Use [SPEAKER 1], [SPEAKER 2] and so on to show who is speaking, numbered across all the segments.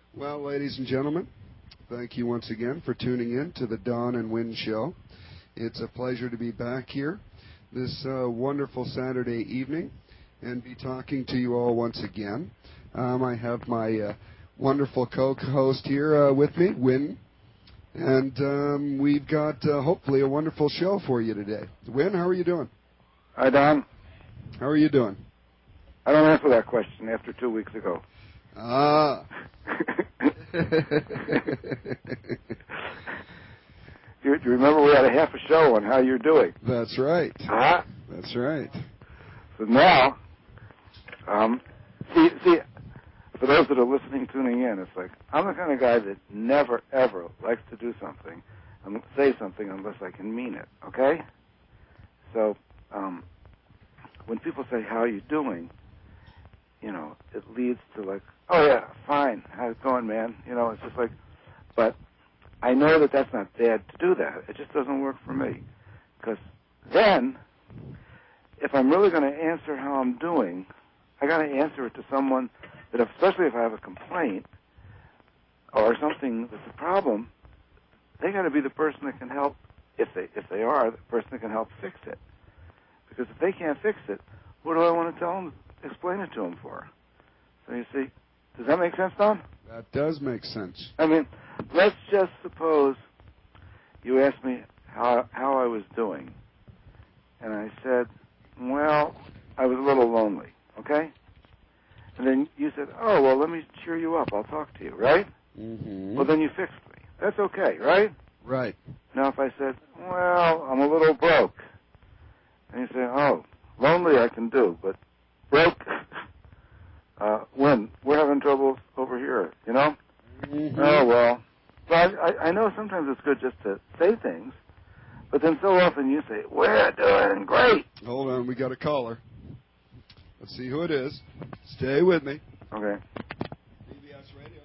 [SPEAKER 1] Well, ladies and gentlemen, thank you once again for tuning in to the Don and Win Show. It's a pleasure to be back here this wonderful Saturday evening and be talking to you all once again. I have my wonderful co-host here with me, Win, and we've got hopefully a wonderful show for you today. Win, how are you doing?
[SPEAKER 2] Hi, Don.
[SPEAKER 1] How are you doing?
[SPEAKER 2] I don't answer that question after 2 weeks ago.
[SPEAKER 1] Ah.
[SPEAKER 2] Do you remember we had a half a show on how you're doing?
[SPEAKER 1] That's right.
[SPEAKER 2] Uh-huh.
[SPEAKER 1] That's right.
[SPEAKER 2] So now, see, for those that are listening, tuning in, it's like, I'm the kind of guy that never, ever likes to do something, say something unless I can mean it, okay? So, when people say, how are you doing, you know, it leads to like, oh yeah, fine, how's it going, man? You know, it's just like, but I know that that's not bad to do that. It just doesn't work for me. Because then, if I'm really going to answer how I'm doing, I got to answer it to someone that, especially if I have a complaint or something that's a problem, they got to be the person that can help, if they are, the person that can help fix it. Because if they can't fix it, what do I want to tell them, explain it to them for? So you see, does that make sense, Don?
[SPEAKER 1] That does make sense.
[SPEAKER 2] I mean, let's just suppose you asked me how I was doing, and I said, well, I was a little lonely, okay? And then you said, oh, well, let me cheer you up. I'll talk to you, right?
[SPEAKER 1] Mm-hmm.
[SPEAKER 2] Well, then you fixed me. That's okay, right?
[SPEAKER 1] Right.
[SPEAKER 2] Now, if I said, well, I'm a little broke, and you say, oh, lonely I can do, but broke, when? We're having trouble over here, you know?
[SPEAKER 1] Mm-hmm.
[SPEAKER 2] Oh, well. So I know sometimes it's good just to say things, but then so often you say, we're doing great.
[SPEAKER 1] Hold on, we got a caller. Let's see who it is. Stay with me.
[SPEAKER 2] Okay.
[SPEAKER 1] BBS Radio.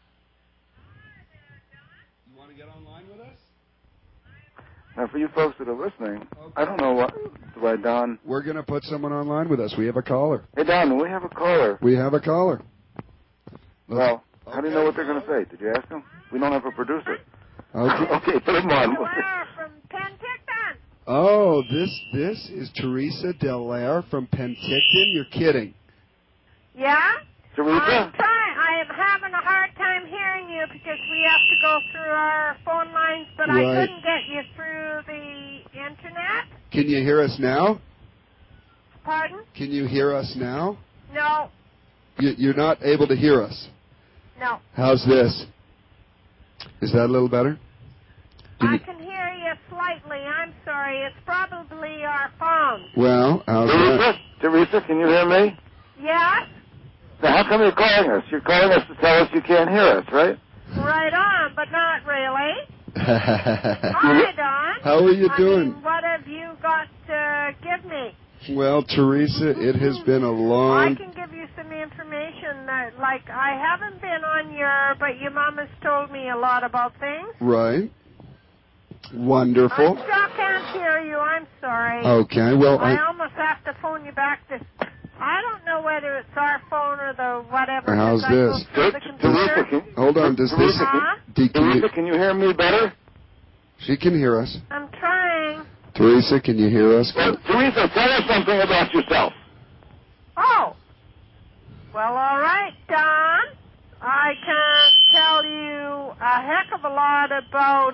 [SPEAKER 1] You want to get online with us?
[SPEAKER 2] Now, for you folks that are listening, I don't know why Don...
[SPEAKER 1] We're going to put someone online with us. We have a caller.
[SPEAKER 2] Hey, Don, we have a caller.
[SPEAKER 1] We have a caller.
[SPEAKER 2] Well, how do you know what they're going to say? Did you ask them? We don't have a producer.
[SPEAKER 1] Okay.
[SPEAKER 2] Okay, put them on.
[SPEAKER 3] Delaire from Penticton.
[SPEAKER 1] Oh, this is Teresa Delaire from Penticton? You're kidding.
[SPEAKER 3] Yeah?
[SPEAKER 2] Teresa?
[SPEAKER 3] I'm trying. I am having a hard time hearing you because we have to go through our phone lines, but
[SPEAKER 1] Right.
[SPEAKER 3] I couldn't get you through the internet.
[SPEAKER 1] Can you hear us now?
[SPEAKER 3] Pardon?
[SPEAKER 1] Can you hear us now?
[SPEAKER 3] No.
[SPEAKER 1] You're not able to hear us.
[SPEAKER 3] No.
[SPEAKER 1] How's this? Is that a little better?
[SPEAKER 3] I can hear you slightly. I'm sorry. It's probably our phone.
[SPEAKER 1] Well, how's that?
[SPEAKER 2] Teresa, can you hear me?
[SPEAKER 3] Yes?
[SPEAKER 2] Now, how come you're calling us? You're calling us to tell us you can't hear us, right?
[SPEAKER 3] Right on, but not really. Hi, Don.
[SPEAKER 1] How are you doing?
[SPEAKER 3] I mean, what have you got to give me?
[SPEAKER 1] Well, Teresa, it has been a long...
[SPEAKER 3] I can give you some information that, like, I haven't been on but your mom has told me a lot about things.
[SPEAKER 1] Right. Wonderful.
[SPEAKER 3] I still can't hear you. I'm sorry.
[SPEAKER 1] Okay, well,
[SPEAKER 3] I almost have to phone you back I don't know whether it's our phone or the whatever.
[SPEAKER 1] How's this?
[SPEAKER 2] Teresa,
[SPEAKER 1] hold on, does this...
[SPEAKER 2] Teresa, can you hear me better?
[SPEAKER 1] She can hear us.
[SPEAKER 3] I'm trying.
[SPEAKER 1] Teresa, can you hear us?
[SPEAKER 2] Well, Teresa, tell us something about yourself.
[SPEAKER 3] Oh. Well, all right, Don. I can tell you a heck of a lot about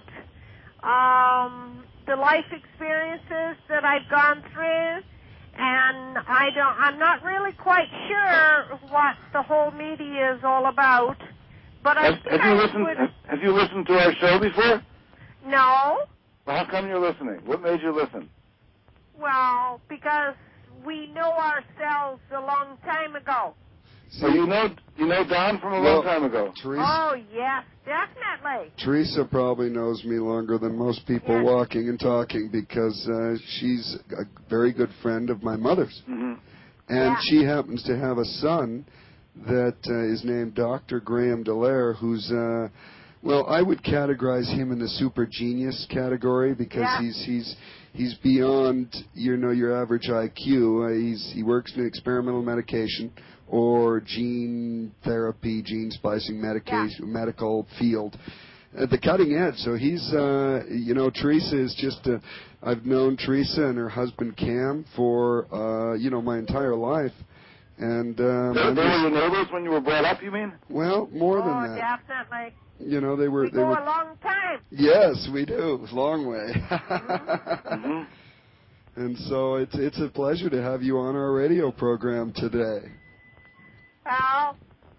[SPEAKER 3] the life experiences that I've gone through, and I'm not really quite sure what the whole media is all about. But have
[SPEAKER 2] you listened to our show before?
[SPEAKER 3] No.
[SPEAKER 2] Well, how come you're listening? What made you listen?
[SPEAKER 3] Well, because we know ourselves a long time ago.
[SPEAKER 2] So you know Don from a long time ago.
[SPEAKER 1] Teresa,
[SPEAKER 3] oh, yes, definitely.
[SPEAKER 1] Teresa probably knows me longer than most people walking and talking because she's a very good friend of my mother's.
[SPEAKER 2] Mm-hmm.
[SPEAKER 1] And she happens to have a son that is named Dr. Graham Delaire, who's, well, I would categorize him in the super genius category because he's beyond, your average IQ. He works in experimental medication, or gene therapy, gene splicing, medication, medical field. At the cutting edge. So he's, Teresa is just, I've known Teresa and her husband Cam for, my entire life. And,
[SPEAKER 2] they were your neighbors when you were brought up, you mean?
[SPEAKER 1] Well, more than that.
[SPEAKER 3] Oh, definitely.
[SPEAKER 1] They were.
[SPEAKER 3] We go a long time.
[SPEAKER 1] Yes, we do. It's a long way.
[SPEAKER 2] Mm-hmm.
[SPEAKER 1] And so it's a pleasure to have you on our radio program today.
[SPEAKER 3] Well,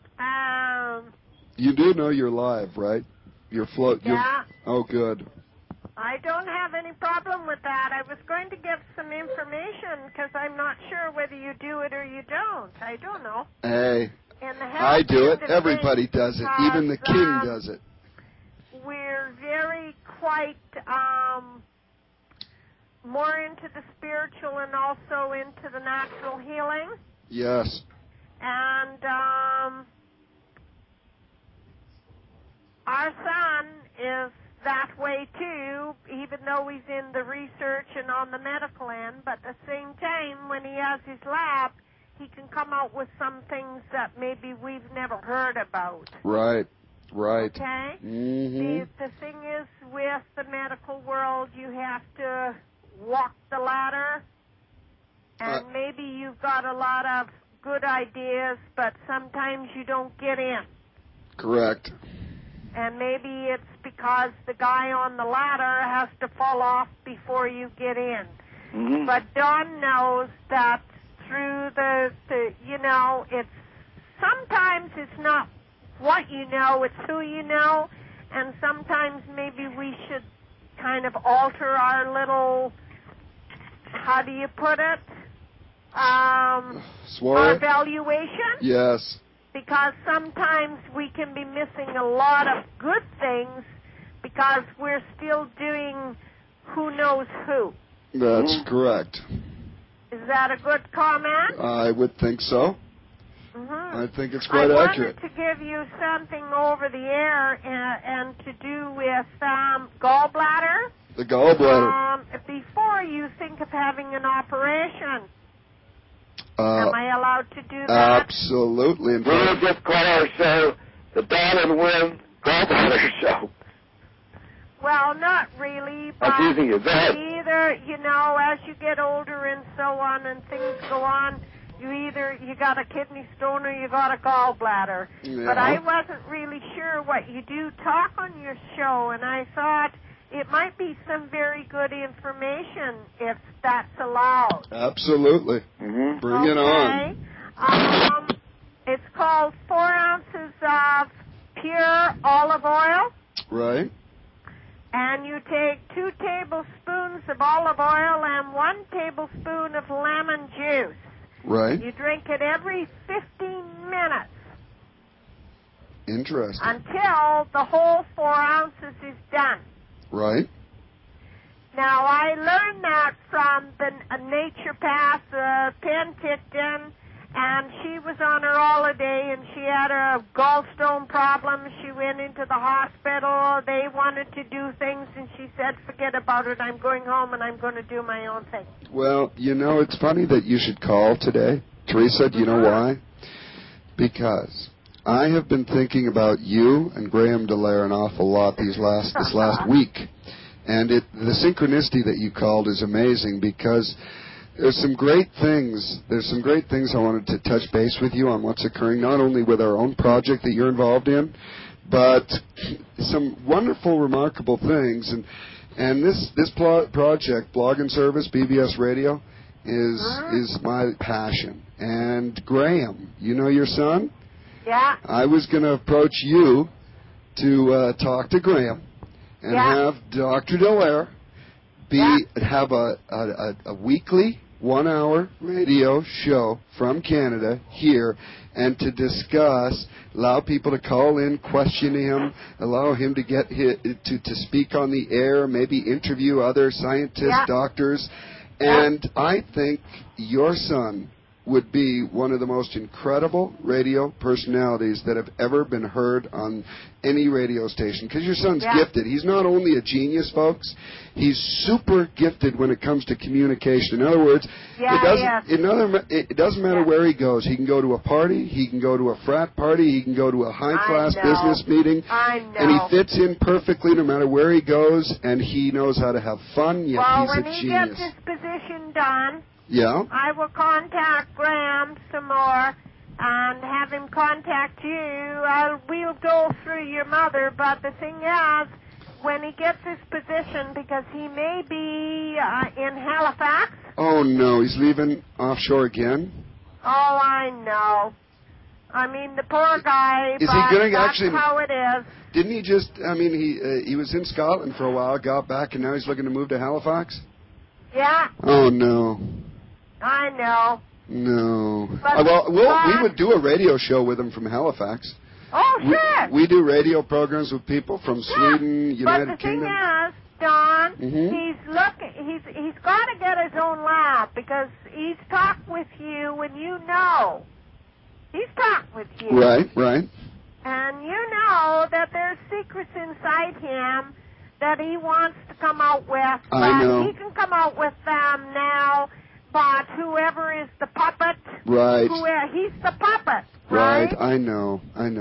[SPEAKER 1] you do know you're live, right?
[SPEAKER 3] Yeah.
[SPEAKER 1] Oh, good.
[SPEAKER 3] I don't have any problem with that. I was going to give some information because I'm not sure whether you do it or you don't. I don't know.
[SPEAKER 1] Hey,
[SPEAKER 3] In the
[SPEAKER 1] I do it.
[SPEAKER 3] industry,
[SPEAKER 1] Everybody does it. Even the king does it.
[SPEAKER 3] We're very quite more into the spiritual and also into the natural healing.
[SPEAKER 1] Yes.
[SPEAKER 3] And our son is that way too, even though he's in the research and on the medical end. But at the same time, when he has his lab, he can come out with some things that maybe we've never heard about.
[SPEAKER 1] Right.
[SPEAKER 3] Okay?
[SPEAKER 1] Mm-hmm.
[SPEAKER 3] The thing is, with the medical world, you have to walk the ladder, and maybe you've got a lot of good ideas, but sometimes you don't get in.
[SPEAKER 1] Correct.
[SPEAKER 3] And maybe it's because the guy on the ladder has to fall off before you get in.
[SPEAKER 2] Mm-hmm.
[SPEAKER 3] But Don knows that through it's sometimes it's not what you know, it's who you know, and sometimes maybe we should kind of alter our little, how do you put it? Our valuation?
[SPEAKER 1] Yes.
[SPEAKER 3] Because sometimes we can be missing a lot of good things because we're still doing who knows who.
[SPEAKER 1] That's correct.
[SPEAKER 3] Is that a good comment?
[SPEAKER 1] I would think so.
[SPEAKER 3] Mm-hmm.
[SPEAKER 1] I think it's quite accurate.
[SPEAKER 3] I wanted to give you something over the air and to do with gallbladder.
[SPEAKER 1] The gallbladder.
[SPEAKER 3] Before you think of having an operation, am I allowed to do that?
[SPEAKER 1] Absolutely.
[SPEAKER 2] We'll just call our show the Don and Win Gallbladder Show.
[SPEAKER 3] Well, not really, but
[SPEAKER 2] I'm teasing you. Go ahead.
[SPEAKER 3] either, as you get older and so on and things go on, you got a kidney stone or you got a gallbladder.
[SPEAKER 1] Yeah.
[SPEAKER 3] But I wasn't really sure what you do talk on your show, and I thought it might be some very good information if that's allowed.
[SPEAKER 1] Absolutely.
[SPEAKER 2] Mm-hmm.
[SPEAKER 1] Bring it on.
[SPEAKER 3] It's called 4 ounces of pure olive oil.
[SPEAKER 1] Right.
[SPEAKER 3] And you take 2 tablespoons of olive oil and 1 tablespoon of lemon juice.
[SPEAKER 1] Right.
[SPEAKER 3] You drink it every 15 minutes.
[SPEAKER 1] Interesting.
[SPEAKER 3] Until the whole 4 ounces is done.
[SPEAKER 1] Right.
[SPEAKER 3] Now, I learned that from the naturopath, Penticton, and she was on her holiday, and she had a gallstone problem. She went into the hospital. They wanted to do things, and she said, forget about it. I'm going home, and I'm going to do my own thing.
[SPEAKER 1] Well, it's funny that you should call today. Teresa, do you know why? Because I have been thinking about you and Graham Delaire an awful lot this last week. And the synchronicity that you called is amazing because there's some great things. There's some great things I wanted to touch base with you on what's occurring, not only with our own project that you're involved in, but some wonderful, remarkable things. And this project, Blog and Service, BBS Radio, is my passion. And Graham, you know your son?
[SPEAKER 3] Yeah.
[SPEAKER 1] I was going to approach you to talk to Graham and have Dr. Delaire have a weekly 1-hour radio show from Canada here, and to discuss, allow people to call in, question him, allow him to get to speak on the air, maybe interview other scientists, doctors, and I think your son would be one of the most incredible radio personalities that have ever been heard on any radio station. Because your son's gifted. He's not only a genius, folks. He's super gifted when it comes to communication. In other words, it doesn't matter where he goes. He can go to a party. He can go to a frat party. He can go to a high-class business meeting.
[SPEAKER 3] I know.
[SPEAKER 1] And he fits in perfectly no matter where he goes, and he knows how to have fun, yet he's a genius.
[SPEAKER 3] Well, when he gets his position done, I will contact Graham some more and have him contact you. We'll go through your mother, but the thing is, when he gets his position, because he may be in Halifax.
[SPEAKER 1] Oh, no, he's leaving offshore again?
[SPEAKER 3] Oh, I know. I mean, the poor guy,
[SPEAKER 1] is he going to
[SPEAKER 3] that's
[SPEAKER 1] actually,
[SPEAKER 3] how it is.
[SPEAKER 1] Didn't he just, I mean, he was in Scotland for a while, got back, and now he's looking to move to Halifax?
[SPEAKER 3] Yeah.
[SPEAKER 1] Oh, no.
[SPEAKER 3] I know.
[SPEAKER 1] No.
[SPEAKER 3] But,
[SPEAKER 1] we would do a radio show with him from Halifax.
[SPEAKER 3] Oh, sure.
[SPEAKER 1] We do radio programs with people from Sweden, United Kingdom.
[SPEAKER 3] But the thing is, Don, he's got to get his own lab because he's talked with you and you know. He's talked with you.
[SPEAKER 1] Right.
[SPEAKER 3] And you know that there's secrets inside him that he wants to come out with.
[SPEAKER 1] I know.
[SPEAKER 3] He can come out with them now, but whoever is the puppet, he's the puppet, right?
[SPEAKER 1] I know.
[SPEAKER 3] And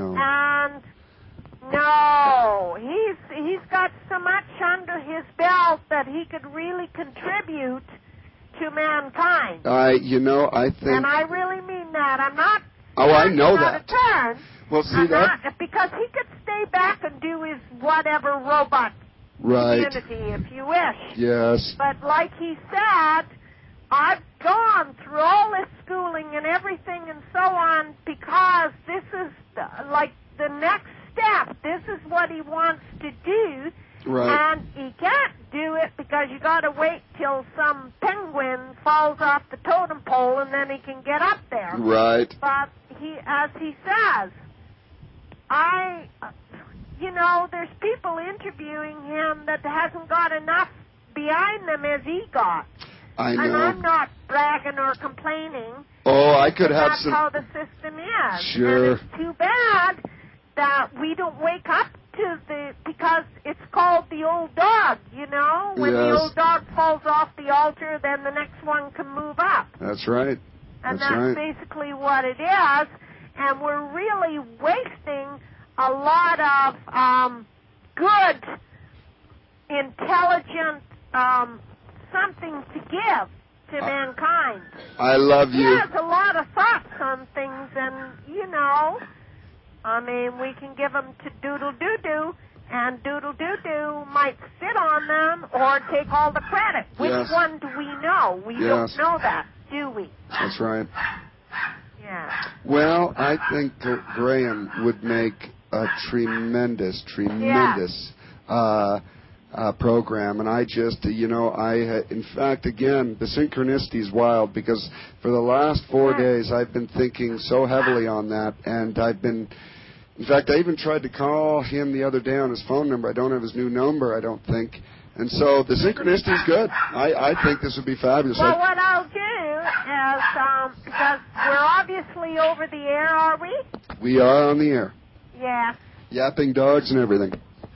[SPEAKER 3] no, he's got so much under his belt that he could really contribute to mankind.
[SPEAKER 1] I think.
[SPEAKER 3] And I really mean that. I'm not.
[SPEAKER 1] Oh, I know that.
[SPEAKER 3] Turn.
[SPEAKER 1] Well, see that?
[SPEAKER 3] Because he could stay back and do his whatever robot community, if you wish.
[SPEAKER 1] Yes.
[SPEAKER 3] But like he said, I've gone through all this schooling and everything and so on because this is like the next step. This is what he wants to do.
[SPEAKER 1] Right.
[SPEAKER 3] And he can't do it because you got to wait till some penguin falls off the totem pole and then he can get up there.
[SPEAKER 1] Right.
[SPEAKER 3] But as he says, there's people interviewing him that hasn't got enough behind them as he got.
[SPEAKER 1] I know.
[SPEAKER 3] And I'm not bragging or complaining.
[SPEAKER 1] Oh, I could have
[SPEAKER 3] that's
[SPEAKER 1] some.
[SPEAKER 3] That's how the system is.
[SPEAKER 1] Sure.
[SPEAKER 3] And it's too bad that we don't wake up to because it's called the old dog, When the old dog falls off the altar, then the next one can move up.
[SPEAKER 1] That's right.
[SPEAKER 3] And that's basically what it is. And we're really wasting a lot of good, intelligent, something to give to mankind.
[SPEAKER 1] I love you.
[SPEAKER 3] He has a lot of thoughts on things, and, we can give them to Doodle-Doo-Doo, and Doodle-Doo-Doo might sit on them or take all the credit. Which one do we know? We don't know that, do we?
[SPEAKER 1] That's right.
[SPEAKER 3] Yeah.
[SPEAKER 1] Well, I think Graham would make a tremendous program, and I just, in fact, again, the synchronicity is wild because for the last 4 days I've been thinking so heavily on that, and in fact, I even tried to call him the other day on his phone number. I don't have his new number, I don't think. And so the synchronicity is good. I think this would be fabulous.
[SPEAKER 3] Well, what I'll do is, because we're obviously over the air, are we?
[SPEAKER 1] We are on the air.
[SPEAKER 3] Yeah.
[SPEAKER 1] Yapping dogs and everything.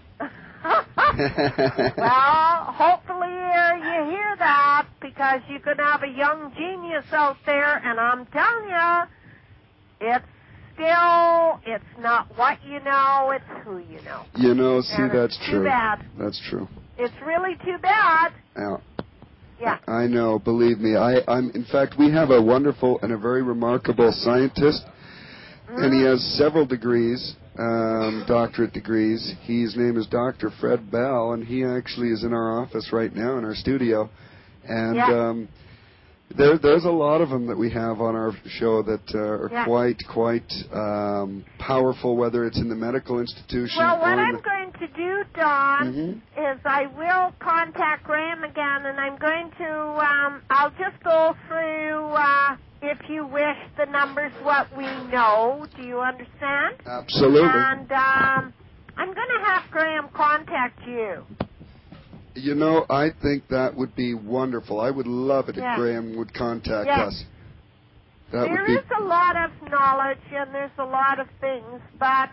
[SPEAKER 3] Well, hopefully you hear that because you could have a young genius out there, and I'm telling you, it's not what you know, it's who you know.
[SPEAKER 1] That's true.
[SPEAKER 3] Too bad.
[SPEAKER 1] That's true.
[SPEAKER 3] It's really too bad. Yeah.
[SPEAKER 1] I know, believe me. In fact, we have a wonderful and a very remarkable scientist, and he has several degrees, doctorate degrees. His name is Dr. Fred Bell, and he actually is in our office right now in our studio. And there's a lot of them that we have on our show that are quite powerful, whether it's in the medical institution.
[SPEAKER 3] Well, what I'm going to do, Don, is I will contact Graham again, and I'm going to, I'll just go through, if you wish, the numbers, what we know. Do you understand?
[SPEAKER 1] Absolutely.
[SPEAKER 3] And I'm going to have Graham contact you.
[SPEAKER 1] I think that would be wonderful. I would love it if Graham would contact us.
[SPEAKER 3] There is a lot of knowledge and there's a lot of things, but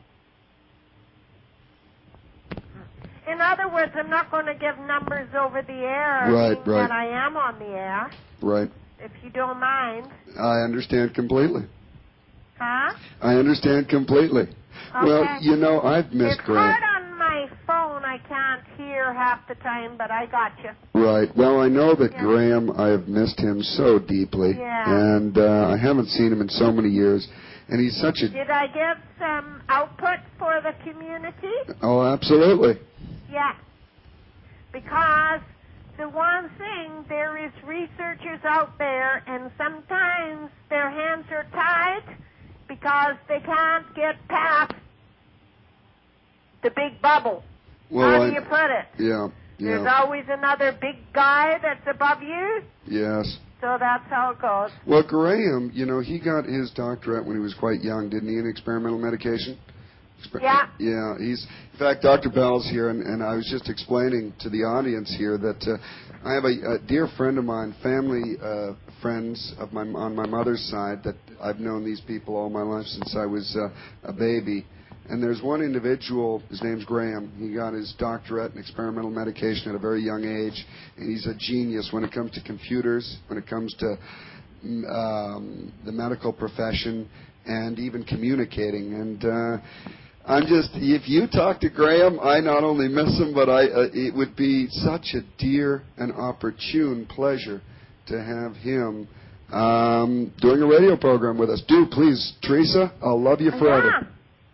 [SPEAKER 3] in other words, I'm not going to give numbers over the air that I am on the air.
[SPEAKER 1] Right.
[SPEAKER 3] If you don't mind.
[SPEAKER 1] I understand completely.
[SPEAKER 3] Huh?
[SPEAKER 1] I understand completely.
[SPEAKER 3] Okay.
[SPEAKER 1] Well, you know, I've missed Graham.
[SPEAKER 3] It's hard on my phone. I can't hear half the time, but I got you.
[SPEAKER 1] Right. Well, I know that Graham, I have missed him so deeply.
[SPEAKER 3] Yeah.
[SPEAKER 1] And I haven't seen him in so many years. And he's such a...
[SPEAKER 3] Did I give some output for the community?
[SPEAKER 1] Oh, absolutely.
[SPEAKER 3] Yeah. Because the one thing, there is researchers out there, and sometimes their hands are tied because they can't get past the big bubble.
[SPEAKER 1] Well,
[SPEAKER 3] how do you put it?
[SPEAKER 1] Yeah.
[SPEAKER 3] There's always another big guy that's above you.
[SPEAKER 1] Yes.
[SPEAKER 3] So that's how it goes.
[SPEAKER 1] Well, Graham, you know, he got his doctorate when he was quite young, didn't he, in experimental medication?
[SPEAKER 3] Yeah.
[SPEAKER 1] Yeah. In fact, Dr. Bell's here, and I was just explaining to the audience here that I have a dear friend of mine, family friends of on my mother's side, that I've known these people all my life since I was a baby. And there's one individual, his name's Graham. He got his doctorate in experimental medication at a very young age, and he's a genius when it comes to computers, when it comes to the medical profession, and even communicating. And if you talk to Graham, I not only miss him, but it would be such a dear and opportune pleasure to have him doing a radio program with us. Do, please, Teresa, I'll love you forever.
[SPEAKER 3] Yeah.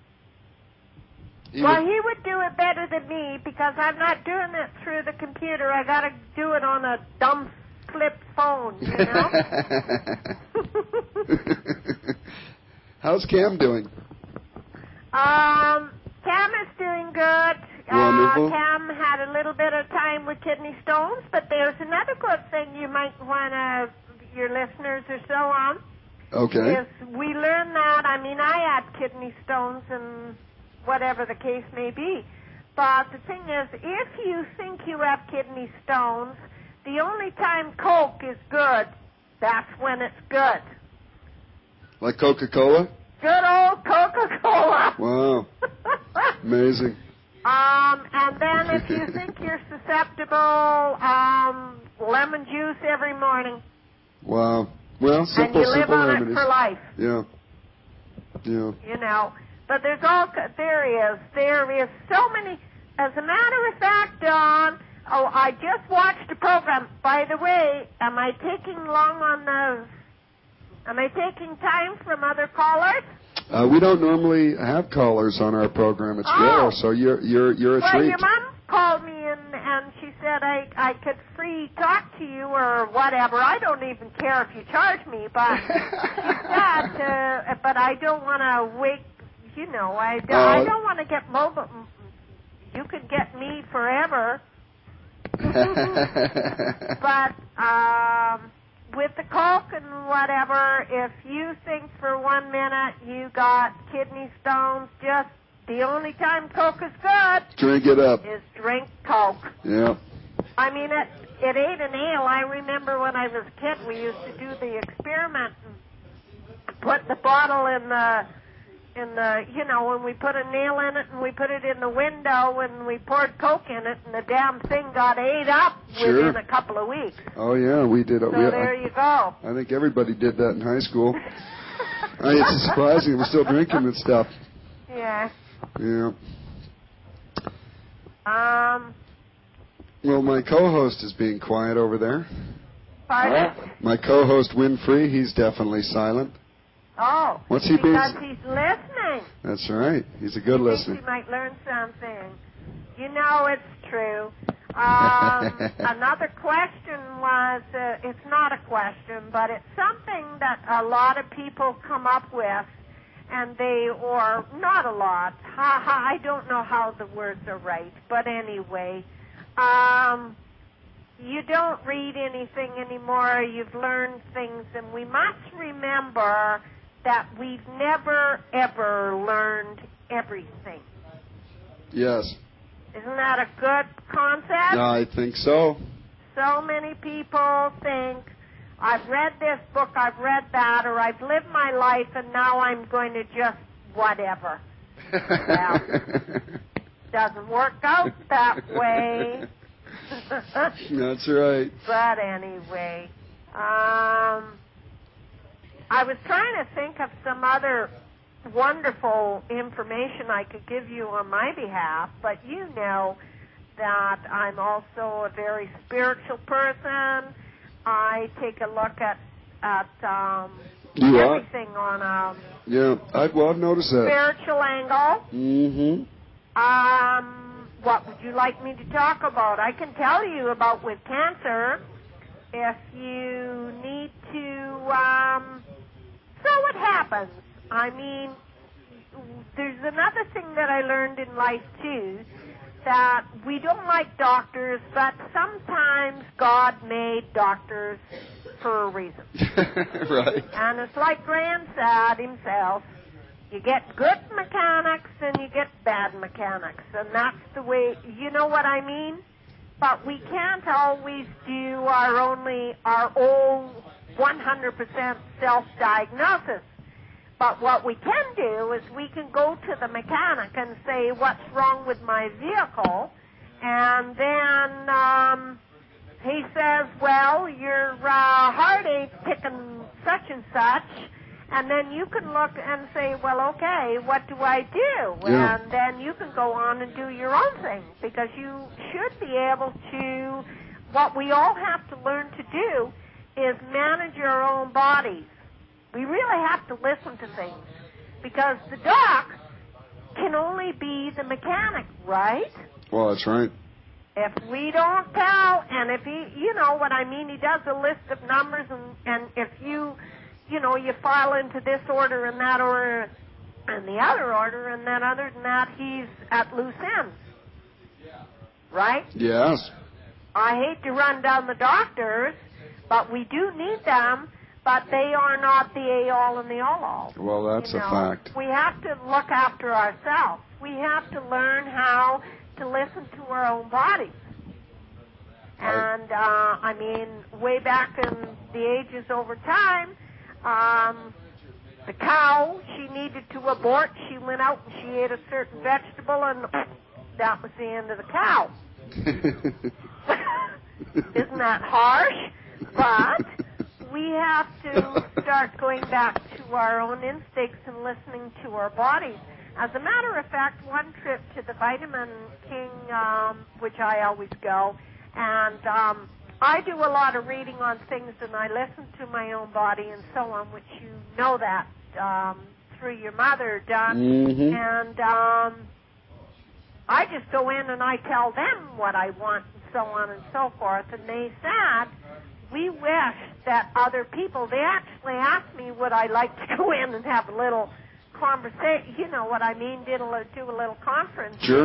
[SPEAKER 3] Well, he would do it better than me because I'm not doing it through the computer. I got to do it on a dumb flip phone, you know?
[SPEAKER 1] How's Cam doing?
[SPEAKER 3] Cam is doing good.
[SPEAKER 1] Wonderful.
[SPEAKER 3] Cam had a little bit of time with kidney stones, but there's another good thing you might want to, your listeners or so on.
[SPEAKER 1] Okay.
[SPEAKER 3] Is we learned that, I had kidney stones and whatever the case may be. But the thing is, if you think you have kidney stones, the only time Coke is good, that's when it's good.
[SPEAKER 1] Like Coca-Cola?
[SPEAKER 3] Good old Coca-Cola.
[SPEAKER 1] Wow. Amazing.
[SPEAKER 3] And then if you think you're susceptible, lemon juice every morning.
[SPEAKER 1] Wow. Well, simple,
[SPEAKER 3] and you live on
[SPEAKER 1] remedies.
[SPEAKER 3] it for life.
[SPEAKER 1] Yeah. Yeah.
[SPEAKER 3] You know. But there is so many. As a matter of fact, Don, I just watched a program. By the way, am I taking time from other callers?
[SPEAKER 1] We don't normally have callers on our program. It's rare, so you're a treat.
[SPEAKER 3] Well, your mom called me and she said I could free talk to you or whatever. I don't even care if you charge me, but she said, but I don't want to wake. You know, I don't want to get mobile. You could get me forever. But with the Coke and whatever, if you think for 1 minute you got kidney stones, just the only time Coke is good.
[SPEAKER 1] Drink it up.
[SPEAKER 3] Is drink Coke.
[SPEAKER 1] Yeah.
[SPEAKER 3] It ain't an ale. I remember when I was a kid, we used to do the experiment and put the bottle in the, when we put a nail in it and we put it in the window and we poured Coke in it and the damn thing got ate up within a couple of weeks.
[SPEAKER 1] Oh, yeah, we did.
[SPEAKER 3] So there you go.
[SPEAKER 1] I think everybody did that in high school. It's surprising we're still drinking and stuff.
[SPEAKER 3] Yeah.
[SPEAKER 1] Yeah. Well, my co-host is being quiet over there.
[SPEAKER 3] Pardon?
[SPEAKER 1] My co-host, Winfrey, he's definitely silent.
[SPEAKER 3] Oh,
[SPEAKER 1] what's he being?
[SPEAKER 3] Because he's listening.
[SPEAKER 1] That's right. He's a good listener.
[SPEAKER 3] He might learn something. You know, it's true. Another question was, it's not a question, but it's something that a lot of people come up with, and or not a lot. I don't know how the words are right, but anyway, you don't read anything anymore. You've learned things, and we must remember that we've never, ever learned everything.
[SPEAKER 1] Yes.
[SPEAKER 3] Isn't that a good concept?
[SPEAKER 1] I think so.
[SPEAKER 3] So many people think, I've read this book, I've read that, or I've lived my life, and now I'm going to just whatever. Well, doesn't work out that way.
[SPEAKER 1] That's right.
[SPEAKER 3] But anyway, I was trying to think of some other wonderful information I could give you on my behalf, but you know that I'm also a very spiritual person. I take a look at everything on a
[SPEAKER 1] I've noticed that.
[SPEAKER 3] spiritual angle.
[SPEAKER 1] Mm-hmm.
[SPEAKER 3] What would you like me to talk about? I can tell you about with cancer. If you need to, so what happens? I mean, there's another thing that I learned in life too, that we don't like doctors, but sometimes God made doctors for a reason.
[SPEAKER 1] Right.
[SPEAKER 3] And it's like Graham said himself, you get good mechanics and you get bad mechanics, and that's the way, you know what I mean? But we can't always do our own 100% self-diagnosis. But what we can do is we can go to the mechanic and say, what's wrong with my vehicle? And then he says, well, your heart ain't picking such and such. And then you can look and say, well, okay, what do I do?
[SPEAKER 1] Yeah.
[SPEAKER 3] And then you can go on and do your own thing, because you should be able to, what we all have to learn to do is manage our own bodies. We really have to listen to things, because the doc can only be the mechanic, right?
[SPEAKER 1] Well, that's right.
[SPEAKER 3] If we don't tell, and if he, you know what I mean, he does a list of numbers, and if you file into this order and that order and the other order, and then other than that, he's at loose ends. Right?
[SPEAKER 1] Yes.
[SPEAKER 3] I hate to run down the doctors, but we do need them, but they are not the A-all and the all-all.
[SPEAKER 1] Well, that's a fact.
[SPEAKER 3] We have to look after ourselves. We have to learn how to listen to our own bodies. And, I mean, way back in the ages over time, the cow, she needed to abort. She went out and she ate a certain vegetable, and that was the end of the cow. Isn't that harsh? But we have to start going back to our own instincts and listening to our bodies. As a matter of fact, one trip to the Vitamin King, which I always go, and I do a lot of reading on things, and I listen to my own body and so on, which you know that through your mother, Don.
[SPEAKER 1] Mm-hmm.
[SPEAKER 3] And I just go in and I tell them what I want and so on and so forth. And they said, we wish that other people, they actually asked me would I like to go in and have a little conversation, you know what I mean, do a little conference
[SPEAKER 1] Sure.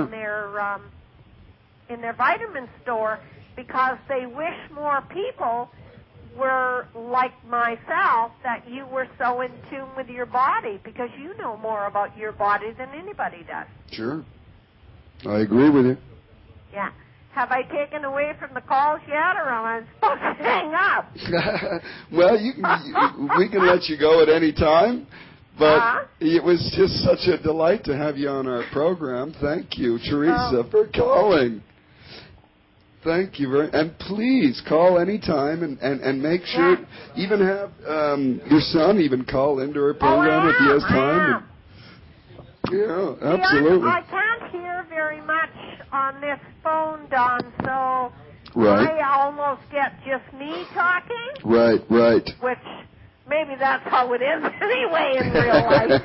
[SPEAKER 3] in their vitamin store, because they wish more people were like myself, that you were so in tune with your body, because you know more about your body than anybody does.
[SPEAKER 1] Sure. I agree with you.
[SPEAKER 3] Yeah. Have I taken away from the calls yet, or am I supposed to hang up?
[SPEAKER 1] Well, we can let you go at any time, but it was just such a delight to have you on our program. Thank you, Teresa, for calling. Thank you very, and please call anytime and make sure, even have your son even call into our program if he has time. Yeah, absolutely.
[SPEAKER 3] I can't hear very much on this phone, Don, so
[SPEAKER 1] right.
[SPEAKER 3] I almost get just me talking.
[SPEAKER 1] Right.
[SPEAKER 3] Which maybe that's how it is anyway in real life.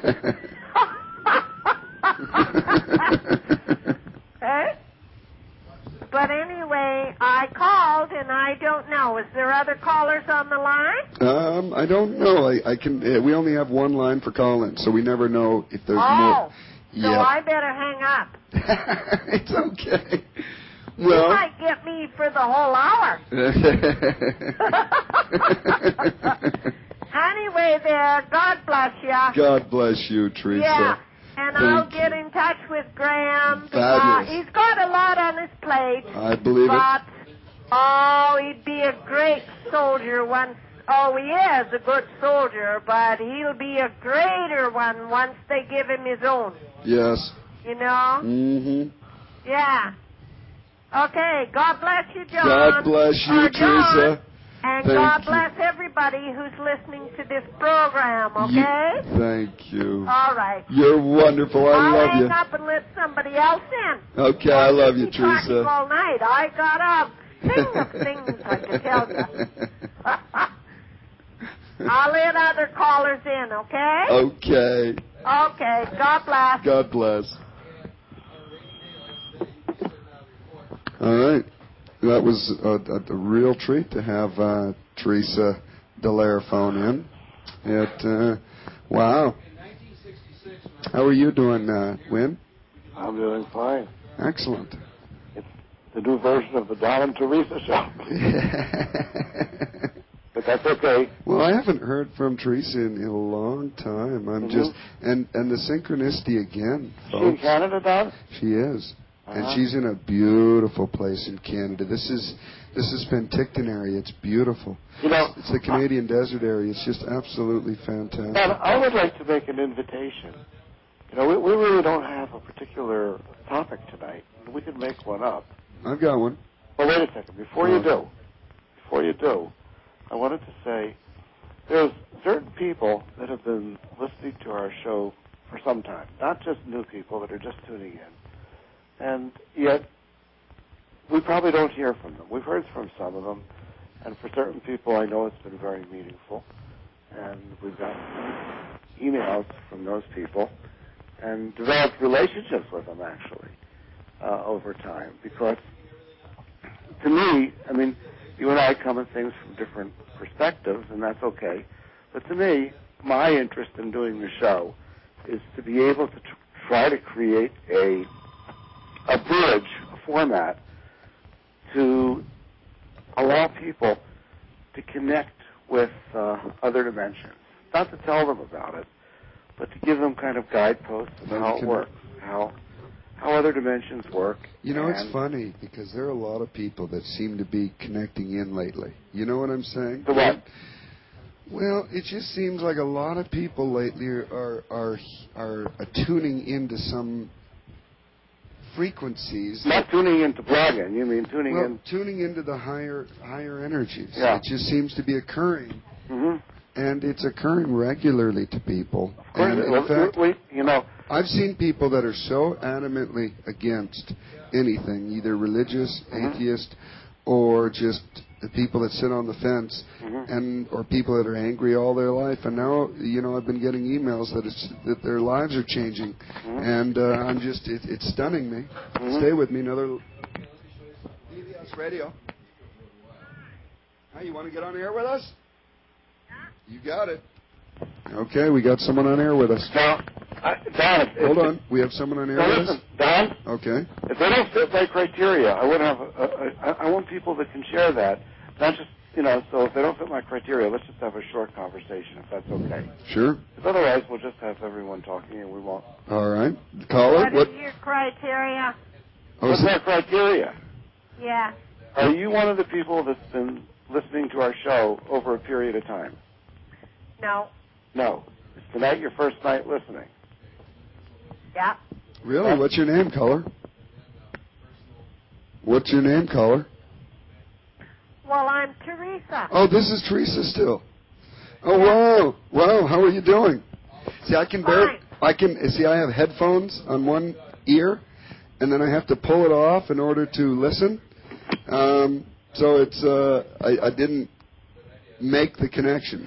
[SPEAKER 3] Okay? But anyway, I called, and I don't know. Is there other callers on the line?
[SPEAKER 1] I don't know. I can. We only have one line for call-in, so we never know if there's more.
[SPEAKER 3] So I better hang up.
[SPEAKER 1] It's okay.
[SPEAKER 3] Well, you might get me for the whole hour. Anyway, there. God bless you.
[SPEAKER 1] God bless you, Teresa.
[SPEAKER 3] Yeah. And I'll get in touch with Graham.
[SPEAKER 1] Fabulous.
[SPEAKER 3] He's got a lot on his plate.
[SPEAKER 1] I believe it.
[SPEAKER 3] But, he'd be a great soldier once Oh, he is a good soldier, but he'll be a greater one once they give him his own.
[SPEAKER 1] Yes.
[SPEAKER 3] You know?
[SPEAKER 1] Mm-hmm.
[SPEAKER 3] Yeah. Okay, God bless you, John.
[SPEAKER 1] God bless you, Teresa.
[SPEAKER 3] And
[SPEAKER 1] Thank
[SPEAKER 3] God
[SPEAKER 1] you.
[SPEAKER 3] bless everybody who's listening to this program, okay?
[SPEAKER 1] Thank you.
[SPEAKER 3] All right.
[SPEAKER 1] You're wonderful. I
[SPEAKER 3] I'll
[SPEAKER 1] love
[SPEAKER 3] hang
[SPEAKER 1] you.
[SPEAKER 3] up and let somebody else in.
[SPEAKER 1] Okay, I love you,
[SPEAKER 3] Keep talking
[SPEAKER 1] Teresa.
[SPEAKER 3] all night. I got a thing of things I can tell you. I'll let other callers in, okay?
[SPEAKER 1] Okay.
[SPEAKER 3] Okay. God bless.
[SPEAKER 1] God bless. All right. That was a real treat to have Teresa Dallaire phone in. Wow. How are you doing, Win?
[SPEAKER 4] I'm doing fine.
[SPEAKER 1] Excellent.
[SPEAKER 4] It's the new version of the Don and Teresa show. But that's okay.
[SPEAKER 1] Well, I haven't heard from Teresa in a long time. I'm just and the synchronicity again, folks.
[SPEAKER 4] She in Canada, Don?
[SPEAKER 1] She is. And she's in a beautiful place in Canada. This is Penticton area. It's beautiful.
[SPEAKER 4] You know,
[SPEAKER 1] it's the Canadian desert area. It's just absolutely fantastic.
[SPEAKER 4] Don, I would like to make an invitation. You know, we really don't have a particular topic tonight. We could make one up.
[SPEAKER 1] I've got one.
[SPEAKER 4] Well, wait a second. Before you do, I wanted to say there's certain people that have been listening to our show for some time, not just new people that are just tuning in. And yet, we probably don't hear from them. We've heard from some of them, and for certain people, I know it's been very meaningful. And we've got emails from those people and developed relationships with them, actually, over time. Because, to me, I mean, you and I come at things from different perspectives, and that's okay. But to me, my interest in doing the show is to be able to try to create a bridge, a format, to allow people to connect with other dimensions. Not to tell them about it, but to give them kind of guideposts of how it works, how other dimensions work.
[SPEAKER 1] You know, it's funny, because there are a lot of people that seem to be connecting in lately. You know what I'm saying?
[SPEAKER 4] The what?
[SPEAKER 1] Well, it just seems like a lot of people lately are tuning into some frequencies.
[SPEAKER 4] Not tuning into blogging, you mean tuning in?
[SPEAKER 1] Tuning into the higher energies.
[SPEAKER 4] Yeah.
[SPEAKER 1] It just seems to be occurring.
[SPEAKER 4] Mm-hmm.
[SPEAKER 1] And it's occurring regularly to people.
[SPEAKER 4] Of course,
[SPEAKER 1] and in fact,
[SPEAKER 4] you know,
[SPEAKER 1] I've seen people that are so adamantly against anything, either religious, atheist, or just the people that sit on the fence, and or people that are angry all their life. And now, you know, I've been getting emails that their lives are changing, and I'm just it's stunning me. Stay with me another. PBS Radio. Hey, you want to get on air with us? You got it. Okay, we got someone on air with us.
[SPEAKER 4] Now, Don,
[SPEAKER 1] hold on. We have someone on air with us.
[SPEAKER 4] Don.
[SPEAKER 1] Okay.
[SPEAKER 4] If they don't fit my criteria, I want to have. I want people that can share that. Not just, you know. So if they don't fit my criteria, let's just have a short conversation, if that's okay.
[SPEAKER 1] Sure.
[SPEAKER 4] Because otherwise, we'll just have everyone talking, and we won't.
[SPEAKER 1] All right. Caller.
[SPEAKER 3] What is your criteria?
[SPEAKER 4] What's my criteria?
[SPEAKER 3] Yeah.
[SPEAKER 4] Are you one of the people that's been listening to our show over a period of time?
[SPEAKER 3] No.
[SPEAKER 4] No. Is tonight your first night listening?
[SPEAKER 3] Yeah.
[SPEAKER 1] Really? What's your name, caller? What's your name, caller?
[SPEAKER 3] Well, I'm Teresa.
[SPEAKER 1] Oh, this is Teresa still. Oh, wow. Wow, how are you doing? See, I have headphones on one ear, and then I have to pull it off in order to listen. So it's, I didn't make the connection.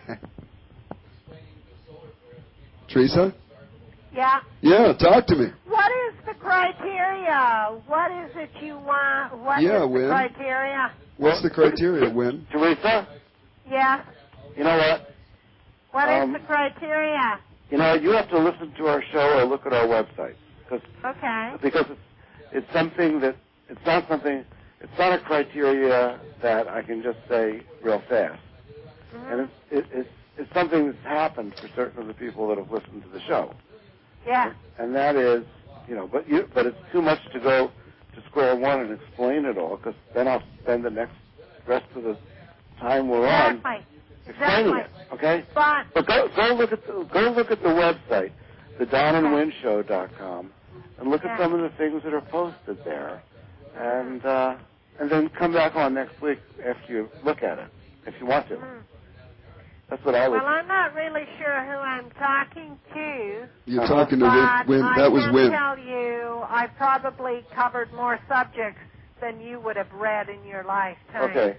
[SPEAKER 1] Teresa?
[SPEAKER 3] Yeah?
[SPEAKER 1] Yeah, talk to me.
[SPEAKER 3] What is the criteria? What is it you want? What is the criteria?
[SPEAKER 1] What's the criteria, Win?
[SPEAKER 4] Teresa?
[SPEAKER 3] Yeah?
[SPEAKER 4] You know what?
[SPEAKER 3] What is the criteria?
[SPEAKER 4] You know, you have to listen to our show or look at our website. Because it's something that, it's not a criteria that I can just say real fast. And it's something that's happened for certain of the people that have listened to the show.
[SPEAKER 3] Yeah.
[SPEAKER 4] And that is, you know, but it's too much to go to square one and explain it all, because then I'll spend the rest of the time we're on
[SPEAKER 2] explaining it. Okay. But go look at the website, thedonandwinshow.com, and look at some of the things that are posted there, and then come back on next week after you look at it, if you want to. That's what I would.
[SPEAKER 3] Well, I'm not really sure who I'm talking to.
[SPEAKER 1] You're talking to Win. That was Win.
[SPEAKER 3] I can tell you, I probably covered more subjects than you would have read in your lifetime.
[SPEAKER 2] Okay.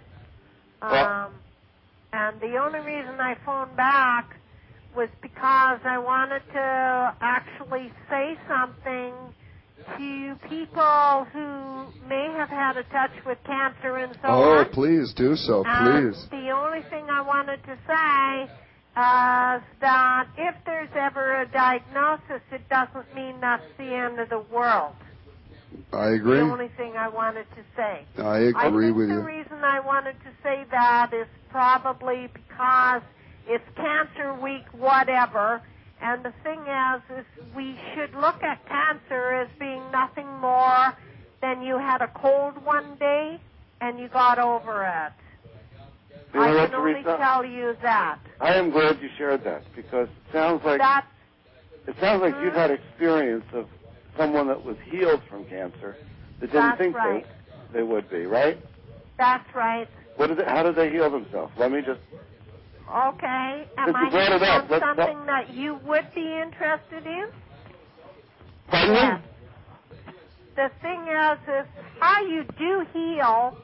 [SPEAKER 3] And the only reason I phoned back was because I wanted to actually say something to people who may have had a touch with cancer and so on.
[SPEAKER 1] Oh, please do so, please.
[SPEAKER 3] The only thing I wanted to say is that if there's ever a diagnosis, it doesn't mean that's the end of the world.
[SPEAKER 1] I agree.
[SPEAKER 3] The only thing I wanted to say.
[SPEAKER 1] I agree with you.
[SPEAKER 3] The reason I wanted to say that is probably because it's Cancer Week, whatever. And the thing is we should look at cancer as being nothing more than you had a cold one day and you got over it. I can only tell you that.
[SPEAKER 2] I am glad you shared that because it sounds like you've had experience of someone that was healed from cancer that didn't think they would be, right?
[SPEAKER 3] That's right.
[SPEAKER 2] How did they heal themselves? Let me just...
[SPEAKER 3] Okay. Am I hitting on something that you would be interested in?
[SPEAKER 2] Pardon me?
[SPEAKER 3] The thing is how you do heal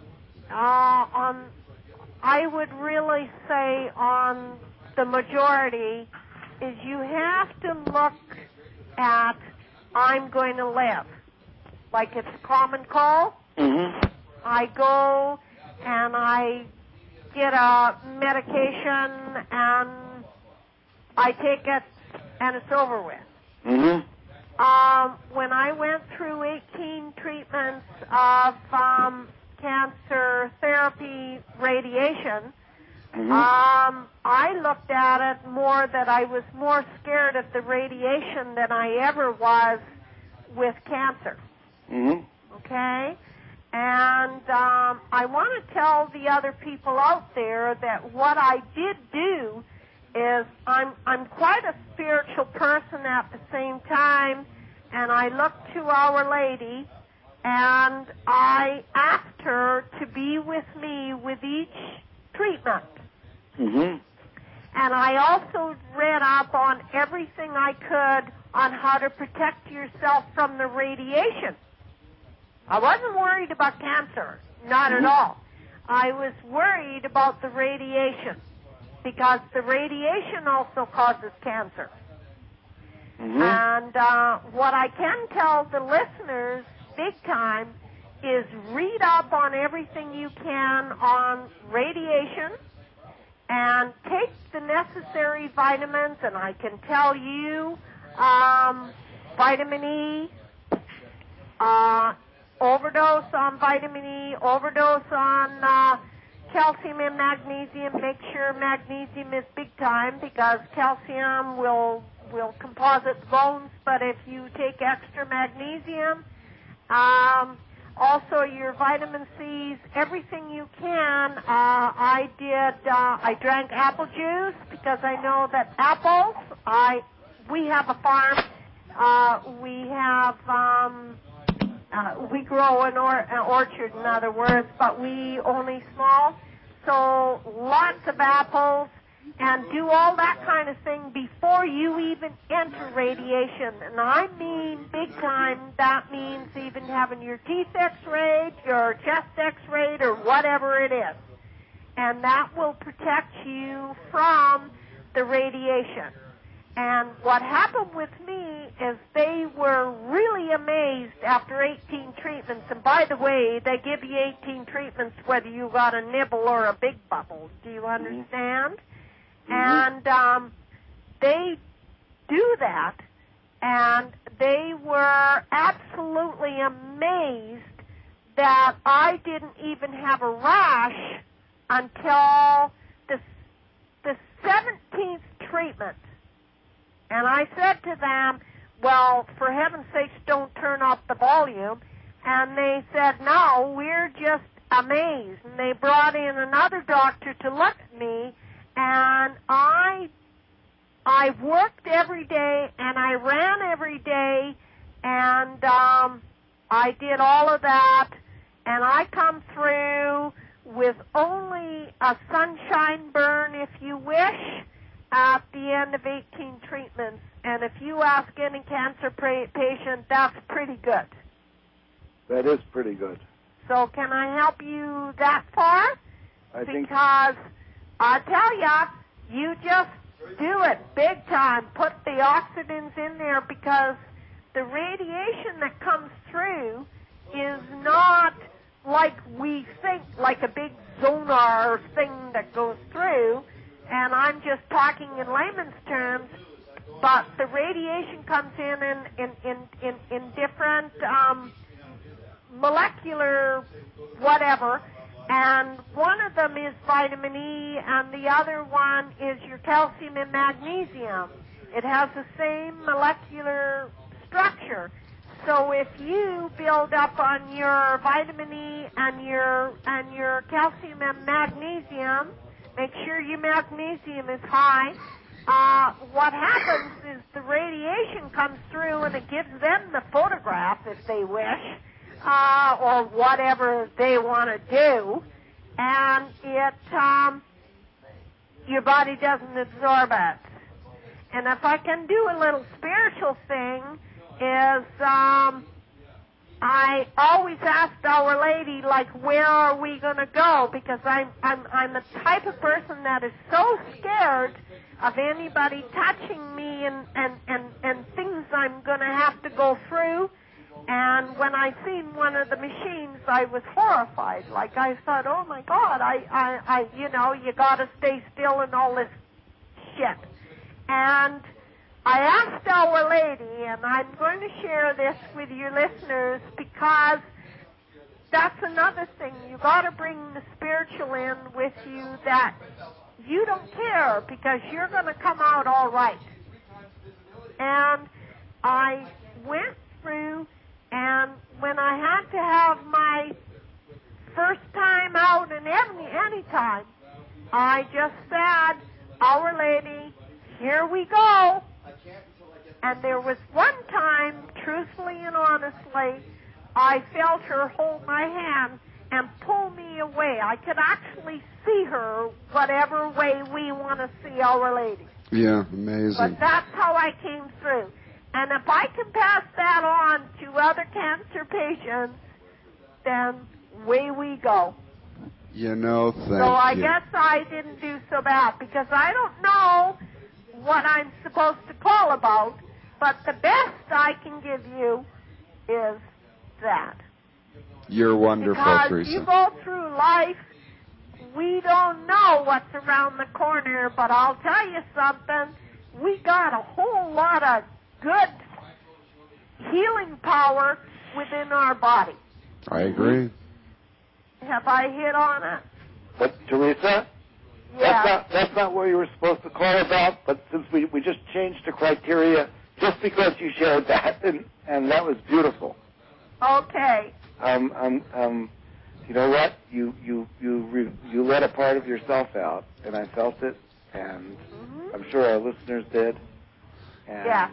[SPEAKER 3] I would really say on the majority is you have to look at I'm going to live. Like it's a common cold.
[SPEAKER 2] Mm-hmm.
[SPEAKER 3] I go and I get a medication and I take it and it's over with.
[SPEAKER 2] Mm-hmm.
[SPEAKER 3] When I went through 18 treatments of cancer therapy radiation, I looked at it more that I was more scared of the radiation than I ever was with cancer.
[SPEAKER 2] Mm-hmm.
[SPEAKER 3] Okay? And I want to tell the other people out there that what I did do is I'm quite a spiritual person at the same time, and I looked to Our Lady, and I asked her to be with me with each treatment.
[SPEAKER 2] Mm-hmm.
[SPEAKER 3] And I also read up on everything I could on how to protect yourself from the radiation. I wasn't worried about cancer, not at all. I was worried about the radiation because the radiation also causes cancer.
[SPEAKER 2] Mm-hmm.
[SPEAKER 3] And what I can tell the listeners big time is read up on everything you can on radiation and take the necessary vitamins, and I can tell you vitamin E, overdose on vitamin E, overdose on calcium and magnesium. Make sure magnesium is big time because calcium will composite bones, but if you take extra magnesium, also your vitamin C's, everything you can. I drank apple juice because I know that apples, we have a farm, we grow an orchard, in other words, but we only small, so lots of apples, and do all that kind of thing before you even enter radiation. And I mean big time, that means even having your teeth x-rayed, your chest x-rayed, or whatever it is. And that will protect you from the radiation. And what happened with me is they were really amazed after 18 treatments. And by the way, they give you 18 treatments whether you got a nibble or a big bubble. Do you understand? And they do that, and they were absolutely amazed that I didn't even have a rash until the 17th treatment. And I said to them, well, for heaven's sakes, don't turn up the volume. And they said, no, we're just amazed. And they brought in another doctor to look at me, and I worked every day, and I ran every day, and I did all of that, and I come through with only a sunshine burn, if you wish, at the end of 18 treatments. And if you ask any cancer patient, that's pretty good.
[SPEAKER 2] That is pretty good.
[SPEAKER 3] So can I help you that far?
[SPEAKER 2] I think
[SPEAKER 3] Because I tell ya, you just do it big time. Put the oxidants in there, because the radiation that comes through is not like we think, like a big sonar thing that goes through. And I'm just talking in layman's terms, but the radiation comes in different molecular whatever, and one of them is vitamin E, and the other one is your calcium and magnesium. It has the same molecular structure. So if you build up on your vitamin E and your calcium and magnesium, make sure your magnesium is high. What happens is the radiation comes through, and it gives them the photograph, if they wish, or whatever they want to do, and your body doesn't absorb it. And if I can do a little spiritual thing, is I always asked Our Lady, like, where are we going to go? Because I'm the type of person that is so scared of anybody touching me and things I'm going to have to go through. And when I seen one of the machines, I was horrified. Like, I thought, oh my God, I you got to stay still and all this shit. And I asked Our Lady, and I'm going to share this with your listeners, because that's another thing. You got to bring the spiritual in with you, that you don't care, because you're going to come out all right. And I went through, and when I had to have my first time out, and any time, I just said, Our Lady, here we go. And there was one time, truthfully and honestly, I felt her hold my hand and pull me away. I could actually see her whatever way we want to see Our Lady.
[SPEAKER 1] Yeah, amazing.
[SPEAKER 3] But that's how I came through. And if I can pass that on to other cancer patients, then away we go.
[SPEAKER 1] Thank you.
[SPEAKER 3] So I guess I didn't do so bad, because I don't know what I'm supposed to call about, but the best I can give you is that.
[SPEAKER 1] You're wonderful,
[SPEAKER 3] because
[SPEAKER 1] Teresa.
[SPEAKER 3] you go through life, we don't know what's around the corner, but I'll tell you something, we got a whole lot of good healing power within our body.
[SPEAKER 1] I agree.
[SPEAKER 3] Have I hit on it?
[SPEAKER 2] But Teresa,
[SPEAKER 3] Yeah.
[SPEAKER 2] that's not what you were supposed to call about. But since we just changed the criteria, just because you shared that, and that was beautiful.
[SPEAKER 3] Okay.
[SPEAKER 2] You know what? You let a part of yourself out, and I felt it, and I'm sure our listeners did. And
[SPEAKER 3] Yeah.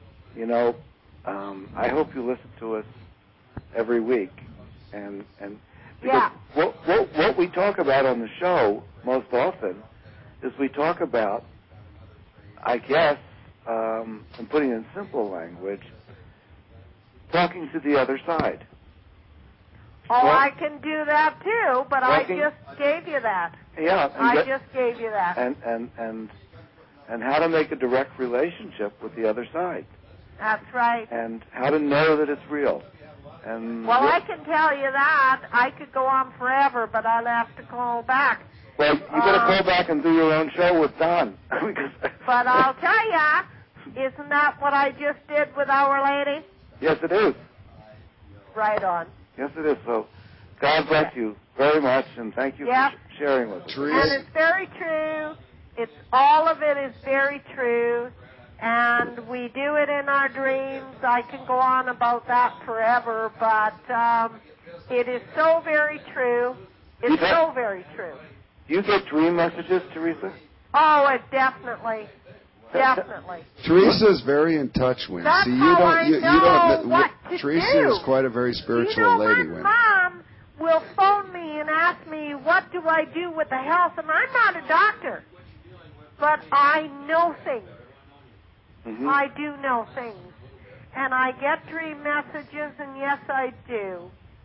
[SPEAKER 2] I hope you listen to us every week, and
[SPEAKER 3] Yeah.
[SPEAKER 2] because what we talk about on the show most often is we talk about, I guess, I'm putting it in simple language, talking to the other side.
[SPEAKER 3] Oh, I can do that too, but
[SPEAKER 2] Talking-
[SPEAKER 3] I just gave you that.
[SPEAKER 2] Yeah,
[SPEAKER 3] Just gave you that.
[SPEAKER 2] and how to make a direct relationship with the other side,
[SPEAKER 3] That's right.
[SPEAKER 2] and how to know that it's real. And
[SPEAKER 3] Well, I can tell you that. I could go on forever, but I'll have to call back.
[SPEAKER 2] well, you better call back and do your own show with Don.
[SPEAKER 3] But I'll tell ya, isn't that what I just did with Our Lady?
[SPEAKER 2] Yes, it is.
[SPEAKER 3] Right on.
[SPEAKER 2] Yes, it is. So, God bless you very much, and thank you
[SPEAKER 3] Yeah.
[SPEAKER 2] for sharing with us.
[SPEAKER 3] And it's very true. All of it is very true. And we do it in our dreams. I can go on about that forever, but it is so very true. It's so very true.
[SPEAKER 2] Do you get dream messages, Teresa?
[SPEAKER 3] Oh, it definitely.
[SPEAKER 1] Teresa's very in touch, Win.
[SPEAKER 3] That's
[SPEAKER 1] See, you
[SPEAKER 3] how
[SPEAKER 1] don't.
[SPEAKER 3] I
[SPEAKER 1] You
[SPEAKER 3] know
[SPEAKER 1] don't.
[SPEAKER 3] what to
[SPEAKER 1] Teresa
[SPEAKER 3] do.
[SPEAKER 1] is quite a very spiritual
[SPEAKER 3] you know,
[SPEAKER 1] lady,
[SPEAKER 3] my
[SPEAKER 1] Win.
[SPEAKER 3] Mom will phone me and ask me, what do I do with the health? And I'm not a doctor, but I know things.
[SPEAKER 4] Mm-hmm.
[SPEAKER 3] I do know things. And I get dream messages, and yes, I do.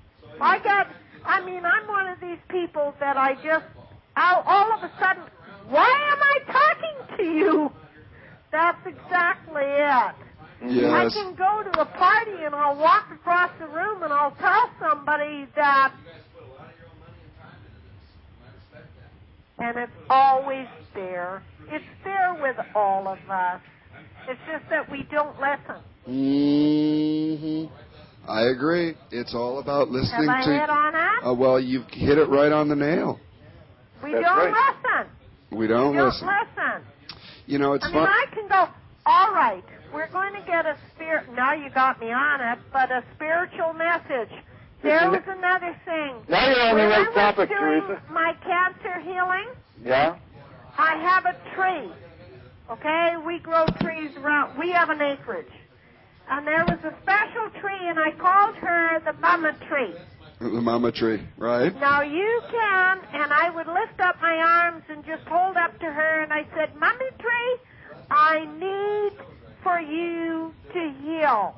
[SPEAKER 3] I'm one of these people that I just, all of a sudden, why am I talking to you? That's exactly it.
[SPEAKER 1] Yes.
[SPEAKER 3] I can go to a party and I'll walk across the room and I'll tell somebody that, and it's always there. It's there with all of us. It's just that we don't listen.
[SPEAKER 1] Mm-hmm. I agree. It's all about listening
[SPEAKER 3] Have I hit on that?
[SPEAKER 1] Well, you've hit it right on the nail.
[SPEAKER 3] We
[SPEAKER 4] That's
[SPEAKER 3] don't
[SPEAKER 4] right.
[SPEAKER 3] listen.
[SPEAKER 1] We don't listen. You know, it's fun.
[SPEAKER 3] I can go, all right, we're going to get a now you got me on it, but a spiritual message. There was another thing.
[SPEAKER 4] Now you're on the right topic,
[SPEAKER 3] when I was doing
[SPEAKER 4] Teresa.
[SPEAKER 3] my cancer healing,
[SPEAKER 4] Yeah?
[SPEAKER 3] I have a tree. Okay? We grow trees around. We have an acreage. And there was a special tree, and I called her the mama tree.
[SPEAKER 1] The mama tree, right?
[SPEAKER 3] Now you can, and I would lift up my arms and just hold up to her, and I said, Mummy tree, I need for you to heal.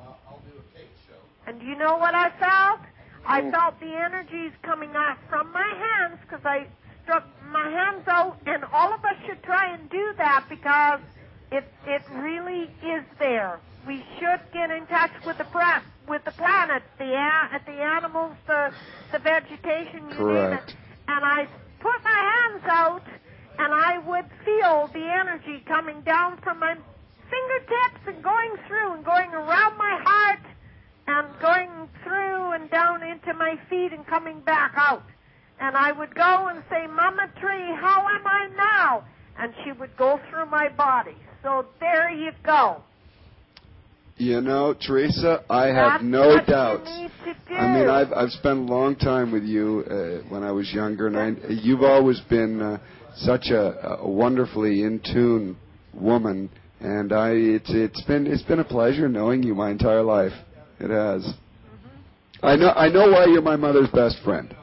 [SPEAKER 3] And do you know what I felt? I felt the energies coming off from my hands because I struck my hands out, and all of us should try and do that because it really is there. We should get in touch with the planet, the animals, the vegetation, you name it. And I put my hands out, and I would feel the energy coming down from my fingertips and going through and going around my heart and going through and down into my feet and coming back out. And I would go and say, Mama Tree, how am I now? And she would go through my body. So there you go.
[SPEAKER 1] You know, Teresa, I have no doubts.
[SPEAKER 3] You need to do.
[SPEAKER 1] I mean, I've spent a long time with you when I was younger, and you've always been such a wonderfully in tune woman, and it's been a pleasure knowing you my entire life. It has. Mm-hmm. I know why you're my mother's best friend.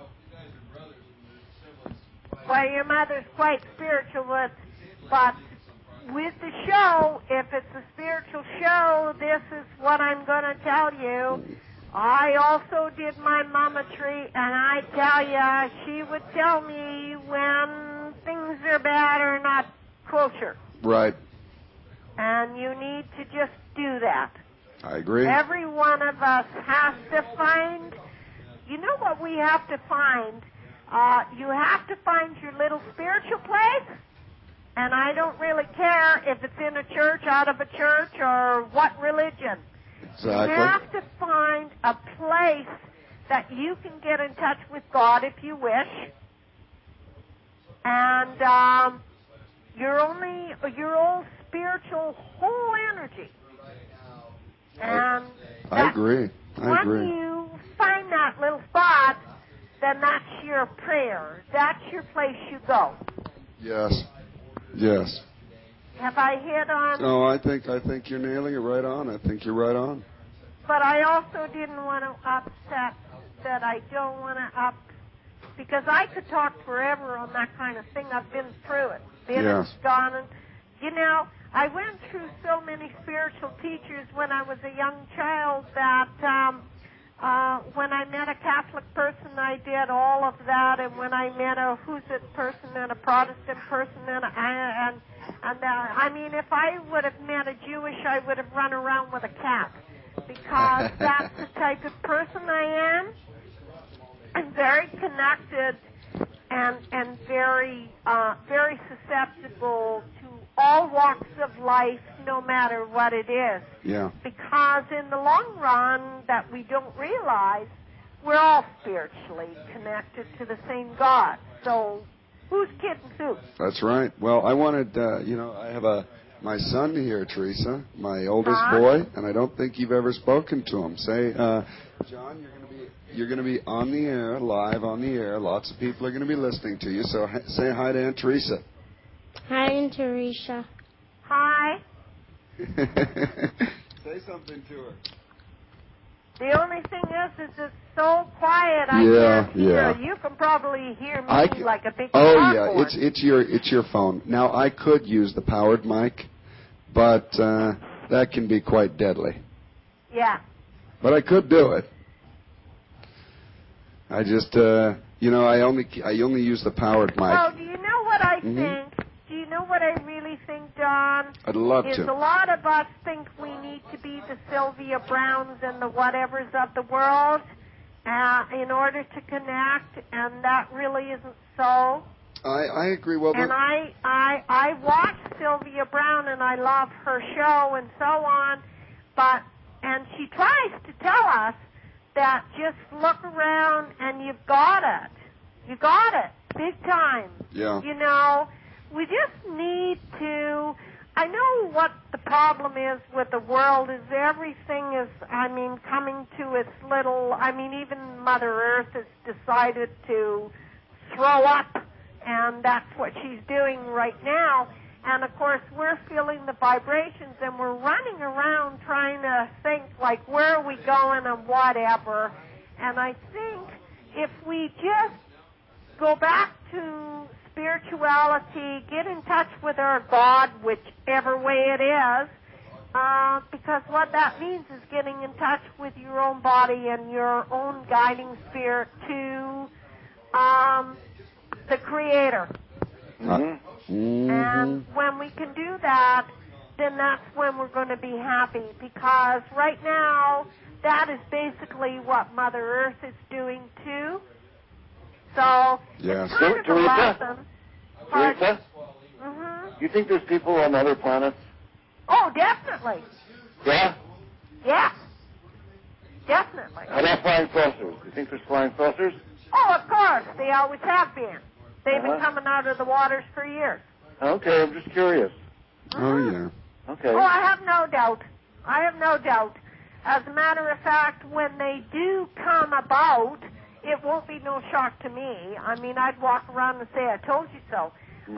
[SPEAKER 3] Well, your mother's quite spiritual, but with the show, if it's a spiritual show, this is what I'm going to tell you. I also did my mama tree, and I tell you, she would tell me when things are bad or not kosher.
[SPEAKER 1] Right.
[SPEAKER 3] And you need to just do that.
[SPEAKER 1] I agree.
[SPEAKER 3] Every one of us has to find, you know what we have to find? You have to find your little spiritual place. And I don't really care if it's in a church, out of a church, or what religion.
[SPEAKER 1] Exactly.
[SPEAKER 3] You have to find a place that you can get in touch with God if you wish. And your own spiritual whole energy. And
[SPEAKER 1] I agree.
[SPEAKER 3] When you find that little spot, then that's your prayer. That's your place you go.
[SPEAKER 1] Yes. Yes.
[SPEAKER 3] Have I hit on?
[SPEAKER 1] No, I think you're nailing it right on. I think you're right on.
[SPEAKER 3] But I also didn't want to upset that I don't want to because I could talk forever on that kind of thing. I've been through it.
[SPEAKER 1] Yes.
[SPEAKER 3] Gone, and you know, I went through so many spiritual teachers when I was a young child that when I met a Catholic person, I did all of that, and when I met a Hussite person and a Protestant person, I mean, if I would have met a Jewish, I would have run around with a cat, because that's the type of person I am. I'm very connected and very susceptible to all walks of life, no matter what it is.
[SPEAKER 1] Yeah.
[SPEAKER 3] Because in the long run, that we don't realize, we're all spiritually connected to the same God. So who's kidding who?
[SPEAKER 1] That's right. Well, I wanted, I have my son here, Teresa, my oldest boy, and I don't think you've ever spoken to him. Say, John, you're going to be on the air, live on the air. Lots of people are going to be listening to you. So say hi to Aunt Teresa.
[SPEAKER 5] Hi, and Teresa.
[SPEAKER 3] Hi.
[SPEAKER 1] Say something to her.
[SPEAKER 3] The only thing is it's so quiet I
[SPEAKER 1] Yeah,
[SPEAKER 3] can't hear.
[SPEAKER 1] yeah.
[SPEAKER 3] You can probably hear me like a big
[SPEAKER 1] Oh
[SPEAKER 3] cardboard.
[SPEAKER 1] yeah, it's your phone. Now I could use the powered mic, but that can be quite deadly.
[SPEAKER 3] Yeah.
[SPEAKER 1] But I could do it. I just I only use the powered mic.
[SPEAKER 3] Well, do you know what I think? Do you know what I really think, Don?
[SPEAKER 1] I'd love
[SPEAKER 3] is
[SPEAKER 1] to.
[SPEAKER 3] A lot of us think we need to be the Sylvia Browns and the whatevers of the world in order to connect, and that really isn't so.
[SPEAKER 1] I agree. Well,
[SPEAKER 3] and I watch Sylvia Brown, and I love her show and so on, and she tries to tell us that just look around and you've got it. You got it. Big time.
[SPEAKER 1] Yeah.
[SPEAKER 3] You know, we just need to... I know what the problem is with the world is everything is, coming to its little... even Mother Earth has decided to throw up, and that's what she's doing right now. And, of course, we're feeling the vibrations, and we're running around trying to think, like, where are we going and whatever. And I think if we just go back to spirituality, get in touch with our God, whichever way it is, because what that means is getting in touch with your own body and your own guiding spirit to the Creator. And when we can do that, then that's when we're going to be happy, because right now that is basically what Mother Earth is doing too. So it's kind of a lesson.
[SPEAKER 4] Teresa?
[SPEAKER 3] Mm-hmm.
[SPEAKER 4] You think there's people on other planets?
[SPEAKER 3] Oh, definitely.
[SPEAKER 4] Yeah?
[SPEAKER 3] Yeah. Definitely.
[SPEAKER 4] How about flying saucers? You think there's flying saucers?
[SPEAKER 3] Oh, of course. They always have been. They've been coming out of the waters for years.
[SPEAKER 4] Okay, I'm just curious.
[SPEAKER 1] Oh, yeah.
[SPEAKER 4] Okay.
[SPEAKER 3] Oh, I have no doubt. I have no doubt. As a matter of fact, when they do come about, it won't be no shock to me. I'd walk around and say, I told you so.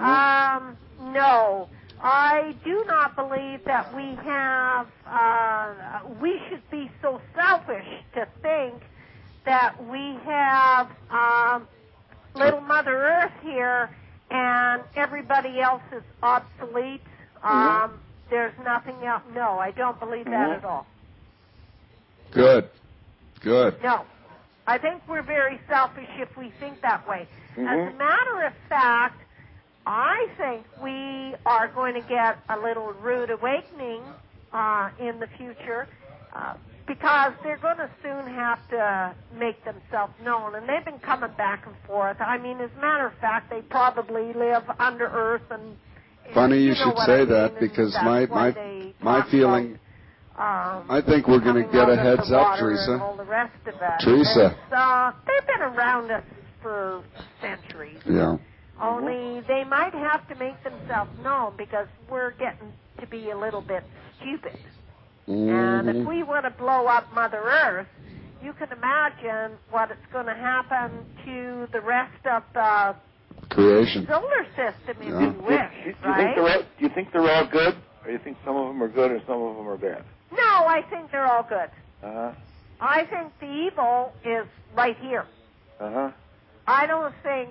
[SPEAKER 3] No. I do not believe that we have, we should be so selfish to think that we have little Mother Earth here and everybody else is obsolete. There's nothing else. No, I don't believe that at all.
[SPEAKER 1] Good.
[SPEAKER 3] No. I think we're very selfish if we think that way. As a matter of fact, I think we are going to get a little rude awakening in the future because they're going to soon have to make themselves known. And they've been coming back and forth. As a matter of fact, they probably live under earth. And
[SPEAKER 1] funny you should say that, because my feeling... I think we're going to get a heads up, Teresa.
[SPEAKER 3] All the rest of it.
[SPEAKER 1] Teresa.
[SPEAKER 3] They've been around us for centuries.
[SPEAKER 1] Yeah.
[SPEAKER 3] Only they might have to make themselves known because we're getting to be a little bit stupid. And if we want to blow up Mother Earth, you can imagine what it's going to happen to the rest of the
[SPEAKER 1] creation
[SPEAKER 3] solar system, if you wish, right?
[SPEAKER 4] Do you think they're all good, or do you think some of them are good or some of them are bad?
[SPEAKER 3] No, I think they're all good. I think the evil is right here. I don't think,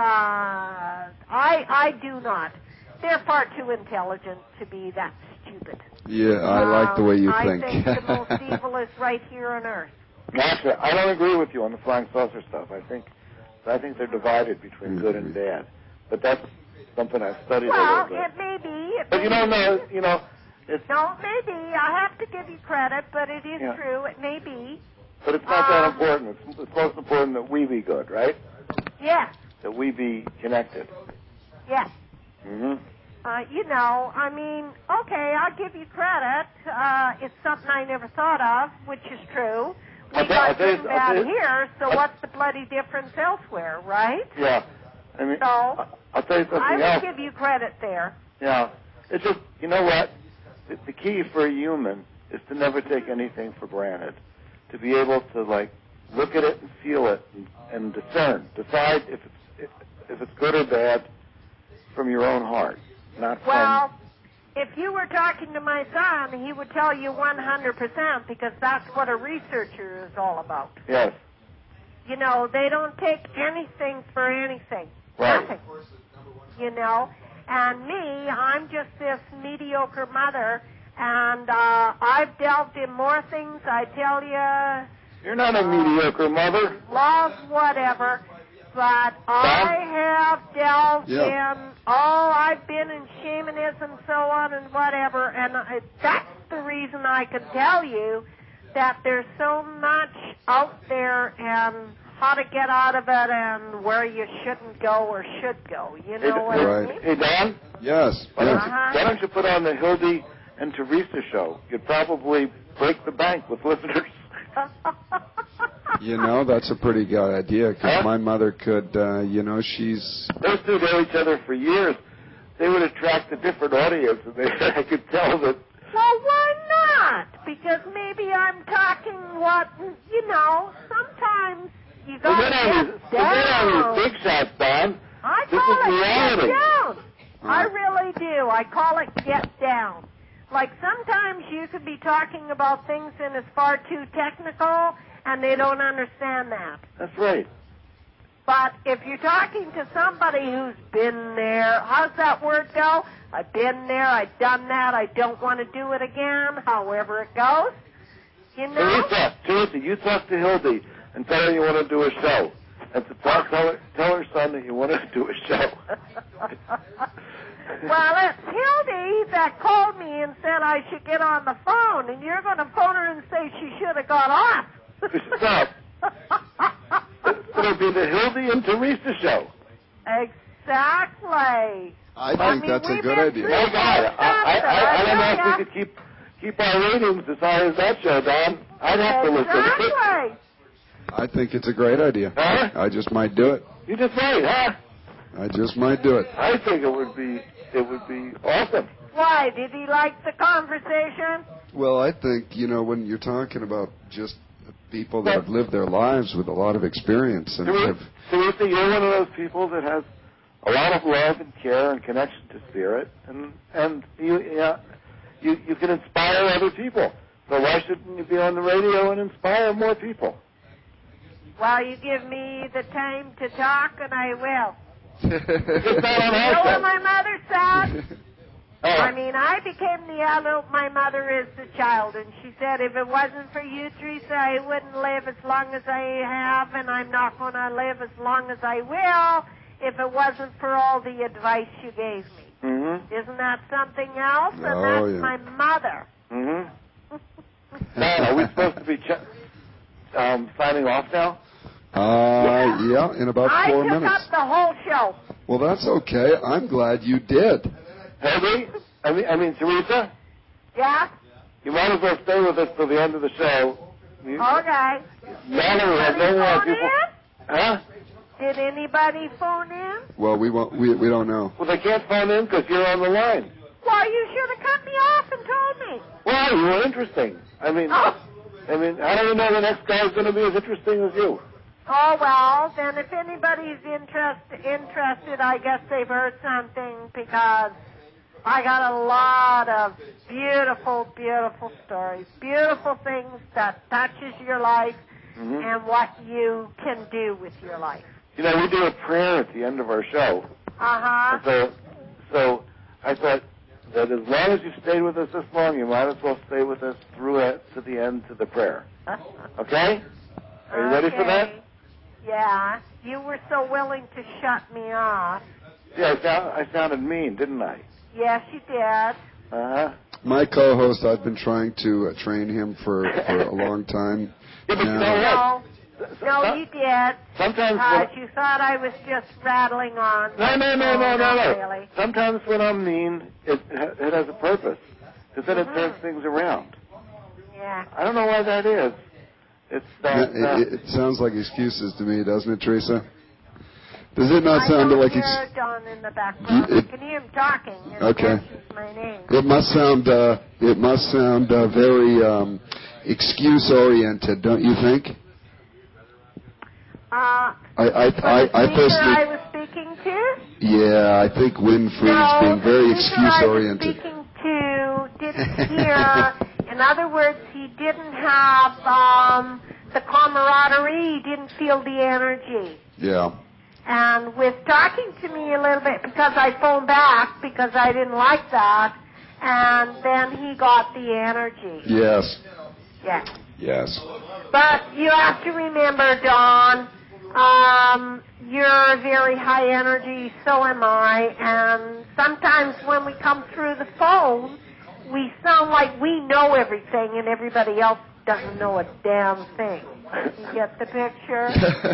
[SPEAKER 3] I do not. They're far too intelligent to be that stupid.
[SPEAKER 1] Yeah, I like the way you think.
[SPEAKER 3] I think the most evil is right here on Earth.
[SPEAKER 4] Gotcha. I don't agree with you on the flying saucer stuff. I think they're divided between good and bad. But that's something I've studied a little bit.
[SPEAKER 3] Well, it may be.
[SPEAKER 4] But it's...
[SPEAKER 3] No, it may be. I have to give you credit, but it is true. It may be.
[SPEAKER 4] But it's not that important. It's most important that we be good, right?
[SPEAKER 3] Yes.
[SPEAKER 4] That we be connected.
[SPEAKER 3] Yes. Okay, I'll give you credit. It's something I never thought of, which is true. We got good and bad here, so what's the bloody difference elsewhere, right?
[SPEAKER 4] Yeah.
[SPEAKER 3] So,
[SPEAKER 4] I'll tell you something else.
[SPEAKER 3] I will give you credit there.
[SPEAKER 4] Yeah. It's just, you know what? The key for a human is to never take anything for granted. To be able to, look at it and feel it and decide if it's good or bad from your own heart.
[SPEAKER 2] not
[SPEAKER 3] Well, if you were talking to my son, he would tell you 100% because that's what a researcher is all about.
[SPEAKER 2] Yes.
[SPEAKER 3] You know, they don't take anything for anything.
[SPEAKER 2] Right.
[SPEAKER 3] Nothing. You know, and me, I'm just this mediocre mother, and I've delved in more things, I tell you.
[SPEAKER 2] You're not a mediocre mother.
[SPEAKER 3] Love, whatever. But I have delved in, I've been in shamanism, so on and whatever, and that's the reason I can tell you that there's so much out there and how to get out of it and where you shouldn't go or should go. You know what I mean?
[SPEAKER 2] Hey, Don?
[SPEAKER 1] Yes.
[SPEAKER 2] Why don't you put on the Hildy and Teresa show? You'd probably break the bank with listeners.
[SPEAKER 1] You know, that's a pretty good idea, because my mother could, you know, she's...
[SPEAKER 2] Those two know each other for years. They would attract a different audience, and I could tell that...
[SPEAKER 3] Well, why not? Because maybe I'm talking what, you know, sometimes you got to get down.
[SPEAKER 2] Forget all these big shots, Don.
[SPEAKER 3] I
[SPEAKER 2] This
[SPEAKER 3] call
[SPEAKER 2] is
[SPEAKER 3] it
[SPEAKER 2] reality.
[SPEAKER 3] get down. I really do. I call it get down. Like sometimes you could be talking about things and it's far too technical and they don't understand that.
[SPEAKER 2] That's right.
[SPEAKER 3] But if you're talking to somebody who's been there, how's that word go? I've been there, I've done that, I don't want to do it again, however it goes. You know?
[SPEAKER 2] Teresa, you talk to Hildy and tell her you want to do a show. And tell her son that you want to do a show.
[SPEAKER 3] Well, it's Hildy that called me and said I should get on the phone, and you're going to phone her and say she should have got off.
[SPEAKER 2] Stop. It'll be the Hildy and Teresa show.
[SPEAKER 3] Exactly.
[SPEAKER 1] I think that's a good idea.
[SPEAKER 2] Oh, God. I don't know if we could keep our ratings as high as that show, Don. I'd have to listen.
[SPEAKER 3] Exactly.
[SPEAKER 1] I think it's a great idea.
[SPEAKER 2] Huh?
[SPEAKER 1] I just might do it.
[SPEAKER 2] You just might, huh?
[SPEAKER 1] I just might do it.
[SPEAKER 2] I think it would be awesome.
[SPEAKER 3] Why? Did he like the conversation?
[SPEAKER 1] Well, I think, you know, when you're talking about just people that have lived their lives with a lot of experience and have...
[SPEAKER 2] Teresa, you're one of those people that has a lot of love and care and connection to spirit, and you can inspire other people. So why shouldn't you be on the radio and inspire more people?
[SPEAKER 3] Well, you give me the time to talk, and I will.
[SPEAKER 2] You
[SPEAKER 3] know what my mother said?
[SPEAKER 2] Oh.
[SPEAKER 3] I mean, I became the adult my mother is the child, and she said, if it wasn't for you, Teresa, I wouldn't live as long as I have, and I'm not going to live as long as I will if it wasn't for all the advice you gave me.
[SPEAKER 2] Mm-hmm.
[SPEAKER 3] Isn't that something else? And that's my mother.
[SPEAKER 2] Mm-hmm. Now, are we supposed to be signing off now?
[SPEAKER 1] Yeah, in about 4 minutes.
[SPEAKER 3] I took up the whole show.
[SPEAKER 1] Well, that's okay. I'm glad you did.
[SPEAKER 2] Hildy? I mean, Teresa?
[SPEAKER 3] Yeah?
[SPEAKER 2] You might as well stay with us till the end of the show.
[SPEAKER 3] Okay.
[SPEAKER 2] Valerie has no more people. Huh?
[SPEAKER 3] Did anybody phone in?
[SPEAKER 1] Well, we don't know.
[SPEAKER 2] Well, they can't phone in because you're on the line.
[SPEAKER 3] Well, you should have cut me off and told me.
[SPEAKER 2] Well, you were interesting. I mean, how do you know the next guy's going to be as interesting as you?
[SPEAKER 3] Oh, well, then if anybody's interested, I guess they've heard something because I got a lot of beautiful, beautiful stories, beautiful things that touches your life and what you can do with your life.
[SPEAKER 2] You know, we do a prayer at the end of our show.
[SPEAKER 3] Uh-huh.
[SPEAKER 2] So I thought that as long as you stayed with us this long, you might as well stay with us through it to the end to the prayer. Okay? Are you ready for that?
[SPEAKER 3] Yeah. You were so willing to shut me off.
[SPEAKER 2] Yeah, I sounded mean, didn't I?
[SPEAKER 3] Yes, you did.
[SPEAKER 2] Uh-huh.
[SPEAKER 1] My co-host, I've been trying to train him for a long time.
[SPEAKER 2] Yeah, but you know what?
[SPEAKER 3] No, you did.
[SPEAKER 2] Sometimes
[SPEAKER 3] you thought I was just rattling on.
[SPEAKER 2] No.
[SPEAKER 3] Really.
[SPEAKER 2] Sometimes when I'm mean, it has a purpose, because then it turns things around.
[SPEAKER 3] Yeah.
[SPEAKER 2] I don't know why that is. It's
[SPEAKER 1] it sounds like excuses to me, doesn't it, Teresa? Does it not sound like
[SPEAKER 3] excuses? Don in the background. You can hear him talking.
[SPEAKER 1] Okay.
[SPEAKER 3] My name.
[SPEAKER 1] It must sound very excuse oriented, don't you think?
[SPEAKER 3] I
[SPEAKER 1] I personally.
[SPEAKER 3] I was speaking speaking to?
[SPEAKER 1] Yeah, I think Winfrey's being very excuse-oriented.
[SPEAKER 3] The speaking to didn't hear. In other words, he didn't have the camaraderie. He didn't feel the energy.
[SPEAKER 1] Yeah.
[SPEAKER 3] And with talking to me a little bit, because I phoned back because I didn't like that, and then he got the energy.
[SPEAKER 1] Yes.
[SPEAKER 3] Yeah.
[SPEAKER 1] Yes.
[SPEAKER 3] But you have to remember, Don, you're very high energy, so am I, and sometimes when we come through the phone, we sound like we know everything and everybody else doesn't know a damn thing. You get the picture?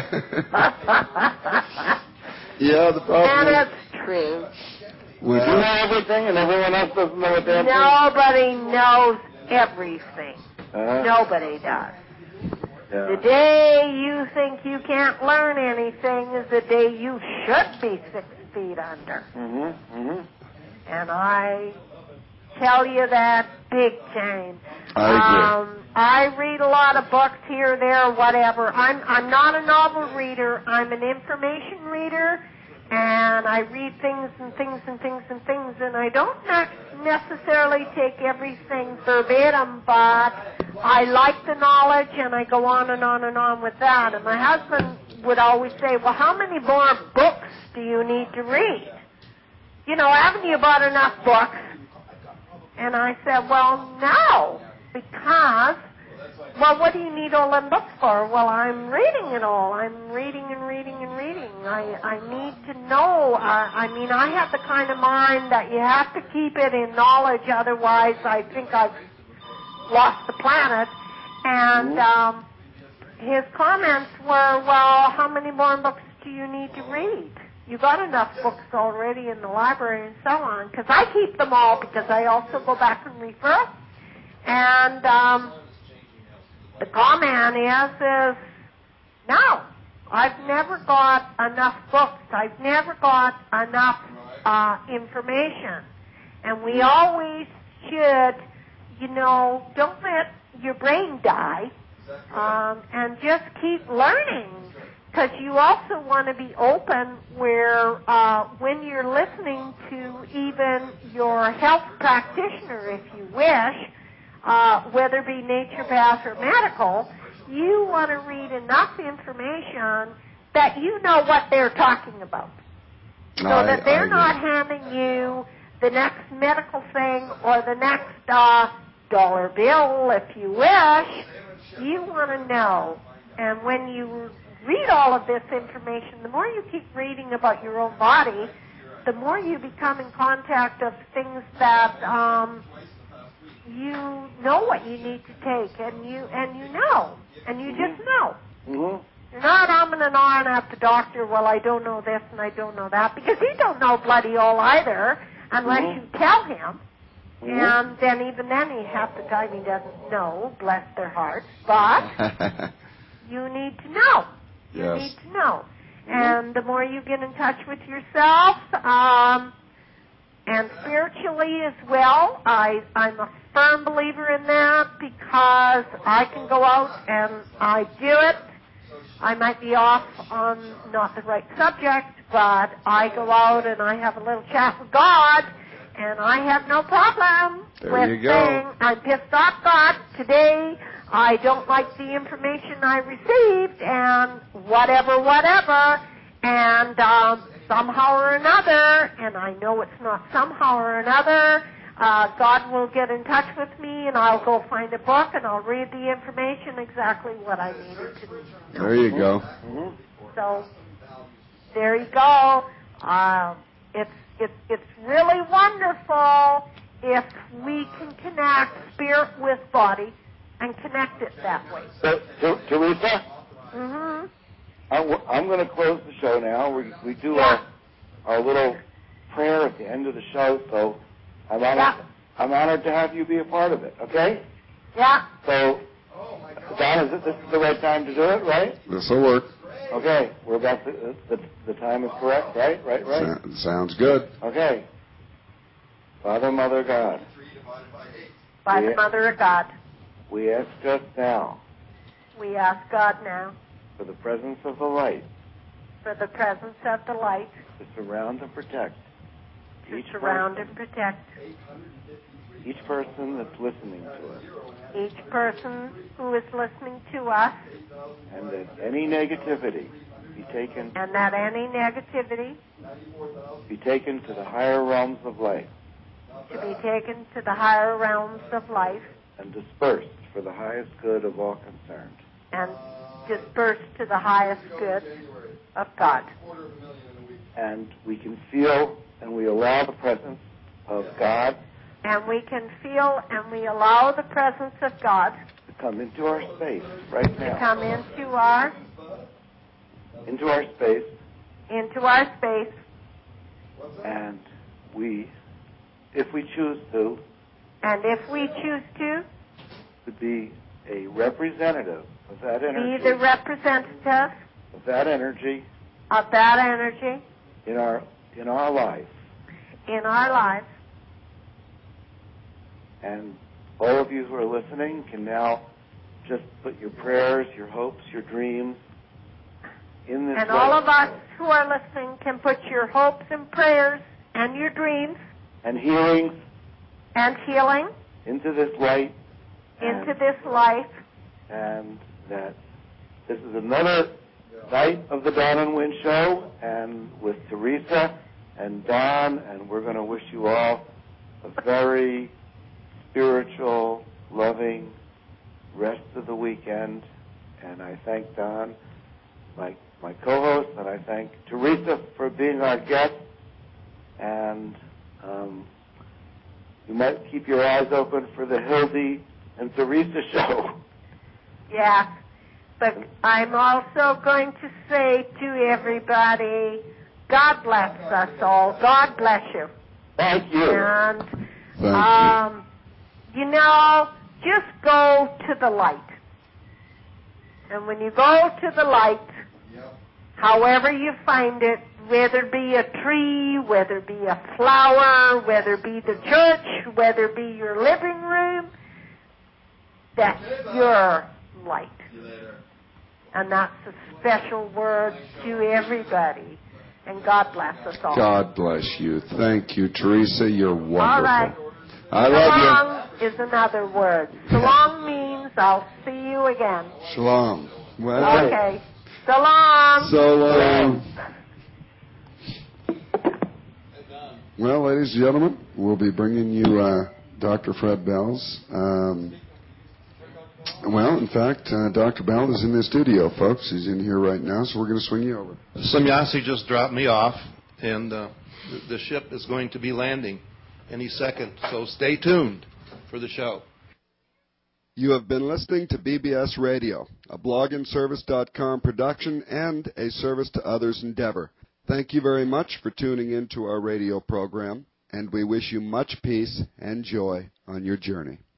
[SPEAKER 1] Yeah, the problem
[SPEAKER 3] And
[SPEAKER 1] is...
[SPEAKER 3] it's true.
[SPEAKER 4] We do know everything and everyone else doesn't know a damn thing?
[SPEAKER 3] Nobody knows everything.
[SPEAKER 4] Uh-huh.
[SPEAKER 3] Nobody does.
[SPEAKER 4] Yeah.
[SPEAKER 3] The day you think you can't learn anything is the day you should be 6 feet under.
[SPEAKER 4] Mm-hmm. Mm-hmm.
[SPEAKER 3] And I tell you that big time.
[SPEAKER 1] I agree.
[SPEAKER 3] I read a lot of books here, there, whatever. I'm not a novel reader. I'm an information reader, and I read things and things and things and things, and I don't necessarily take everything verbatim, but I like the knowledge, and I go on and on and on with that. And my husband would always say, well, how many more books do you need to read? You know, haven't you bought enough books? And I said, well, no, because, well, what do you need all them books for? Well, I'm reading it all. I'm reading and reading and reading. I need to know. I mean, I have the kind of mind that you have to keep it in knowledge, otherwise I think I've lost the planet. And his comments were, well, how many more books do you need to read? You got enough books already in the library and so on, because I keep them all because I also go back and refer. And the comment is no, I've never got enough books. I've never got enough information. And we always should, you know, don't let your brain die, and just keep learning. Because you also want to be open where when you're listening to even your health practitioner, if you wish, whether it be naturopath or medical, you want to read enough information that you know what they're talking about. So that they're not handing you the next medical thing or the next dollar bill, if you wish. You want to know. And when you read all of this information, the more you keep reading about your own body, the more you become in contact of things that you know what you need to take, and you know, and you just know.
[SPEAKER 4] Mm-hmm.
[SPEAKER 3] You're not umming and ahhing at the doctor, well, I don't know this and I don't know that, because he don't know bloody all either, unless you tell him. And then even then, half the time he doesn't know, bless their hearts, but you need to know. You need to know. And the more you get in touch with yourself, and spiritually as well, I'm a firm believer in that, because I can go out and I do it. I might be off on not the right subject, but I go out and I have a little chat with God, and I have no problem with saying, I'm pissed off, God, today. I don't like the information I received, and whatever, and somehow or another, and I know it's not somehow or another, God will get in touch with me, and I'll go find a book, and I'll read the information exactly what I needed to know.
[SPEAKER 1] There you go.
[SPEAKER 3] So, there you go. It's really wonderful if we can connect spirit with body and connect it that way.
[SPEAKER 4] So, Teresa?
[SPEAKER 3] Mm-hmm.
[SPEAKER 4] I'm going to close the show now. We do our little prayer at the end of the show, so I'm honored to have you be a part of it, okay?
[SPEAKER 3] Yeah.
[SPEAKER 4] So, Don, this is the right time to do it, right?
[SPEAKER 1] This will work.
[SPEAKER 4] Okay, we're about the time is correct, right?
[SPEAKER 1] Sounds good.
[SPEAKER 4] Okay. Father, Mother, God.
[SPEAKER 3] By the Mother of God.
[SPEAKER 4] We ask just now
[SPEAKER 3] We ask God now
[SPEAKER 4] for the presence of the light
[SPEAKER 3] for the presence of the light
[SPEAKER 4] to surround and protect
[SPEAKER 3] to surround and protect
[SPEAKER 4] each person that's listening to us,
[SPEAKER 3] each person who is listening to us,
[SPEAKER 4] and that any negativity be taken to the higher realms of light, and dispersed for the highest good of all concerned.
[SPEAKER 3] And dispersed to the highest good of God.
[SPEAKER 4] And we can feel and we allow the presence of God.
[SPEAKER 3] And we can feel and we allow the presence of God
[SPEAKER 4] to come into our space right now.
[SPEAKER 3] To come into our
[SPEAKER 4] space.
[SPEAKER 3] Into our space.
[SPEAKER 4] And if we choose to.
[SPEAKER 3] And if we choose to
[SPEAKER 4] be a representative of that energy.
[SPEAKER 3] Be the representative
[SPEAKER 4] of that energy.
[SPEAKER 3] Of that energy.
[SPEAKER 4] In our life.
[SPEAKER 3] In our lives.
[SPEAKER 4] And all of you who are listening can now just put your prayers, your hopes, your dreams in this.
[SPEAKER 3] And all of us who are listening can put your hopes and prayers and your dreams
[SPEAKER 4] and healings into this light. And that this is another night of the Don and Win Show, and with Teresa and Don, and we're going to wish you all a very spiritual, loving rest of the weekend. And I thank Don, my co-host, and I thank Teresa for being our guest. And you might keep your eyes open for the Hildy and Teresa show.
[SPEAKER 3] Yeah, but I'm also going to say to everybody, God bless us all. God bless you.
[SPEAKER 4] Thank you.
[SPEAKER 3] And, just go to the light. And when you go to the light, however you find it, whether it be a tree, whether it be a flower, whether it be the church, whether it be your living room, that's your light. And that's a special word to everybody. And God bless us all.
[SPEAKER 1] God bless you. Thank you, Teresa. You're wonderful.
[SPEAKER 3] All right.
[SPEAKER 1] I love you.
[SPEAKER 3] Shalom is another word. Shalom means I'll see you again.
[SPEAKER 1] Shalom. Well,
[SPEAKER 3] okay. Shalom.
[SPEAKER 1] So long. Well, ladies and gentlemen, we'll be bringing you Dr. Fred Bells. In fact, Dr. Bell is in the studio, folks. He's in here right now, so we're going to swing you over.
[SPEAKER 5] Samyasi just dropped me off, and the ship is going to be landing any second. So stay tuned for the show.
[SPEAKER 1] You have been listening to BBS Radio, a blogandservice.com production and a service to others endeavor. Thank you very much for tuning in to our radio program, and we wish you much peace and joy on your journey.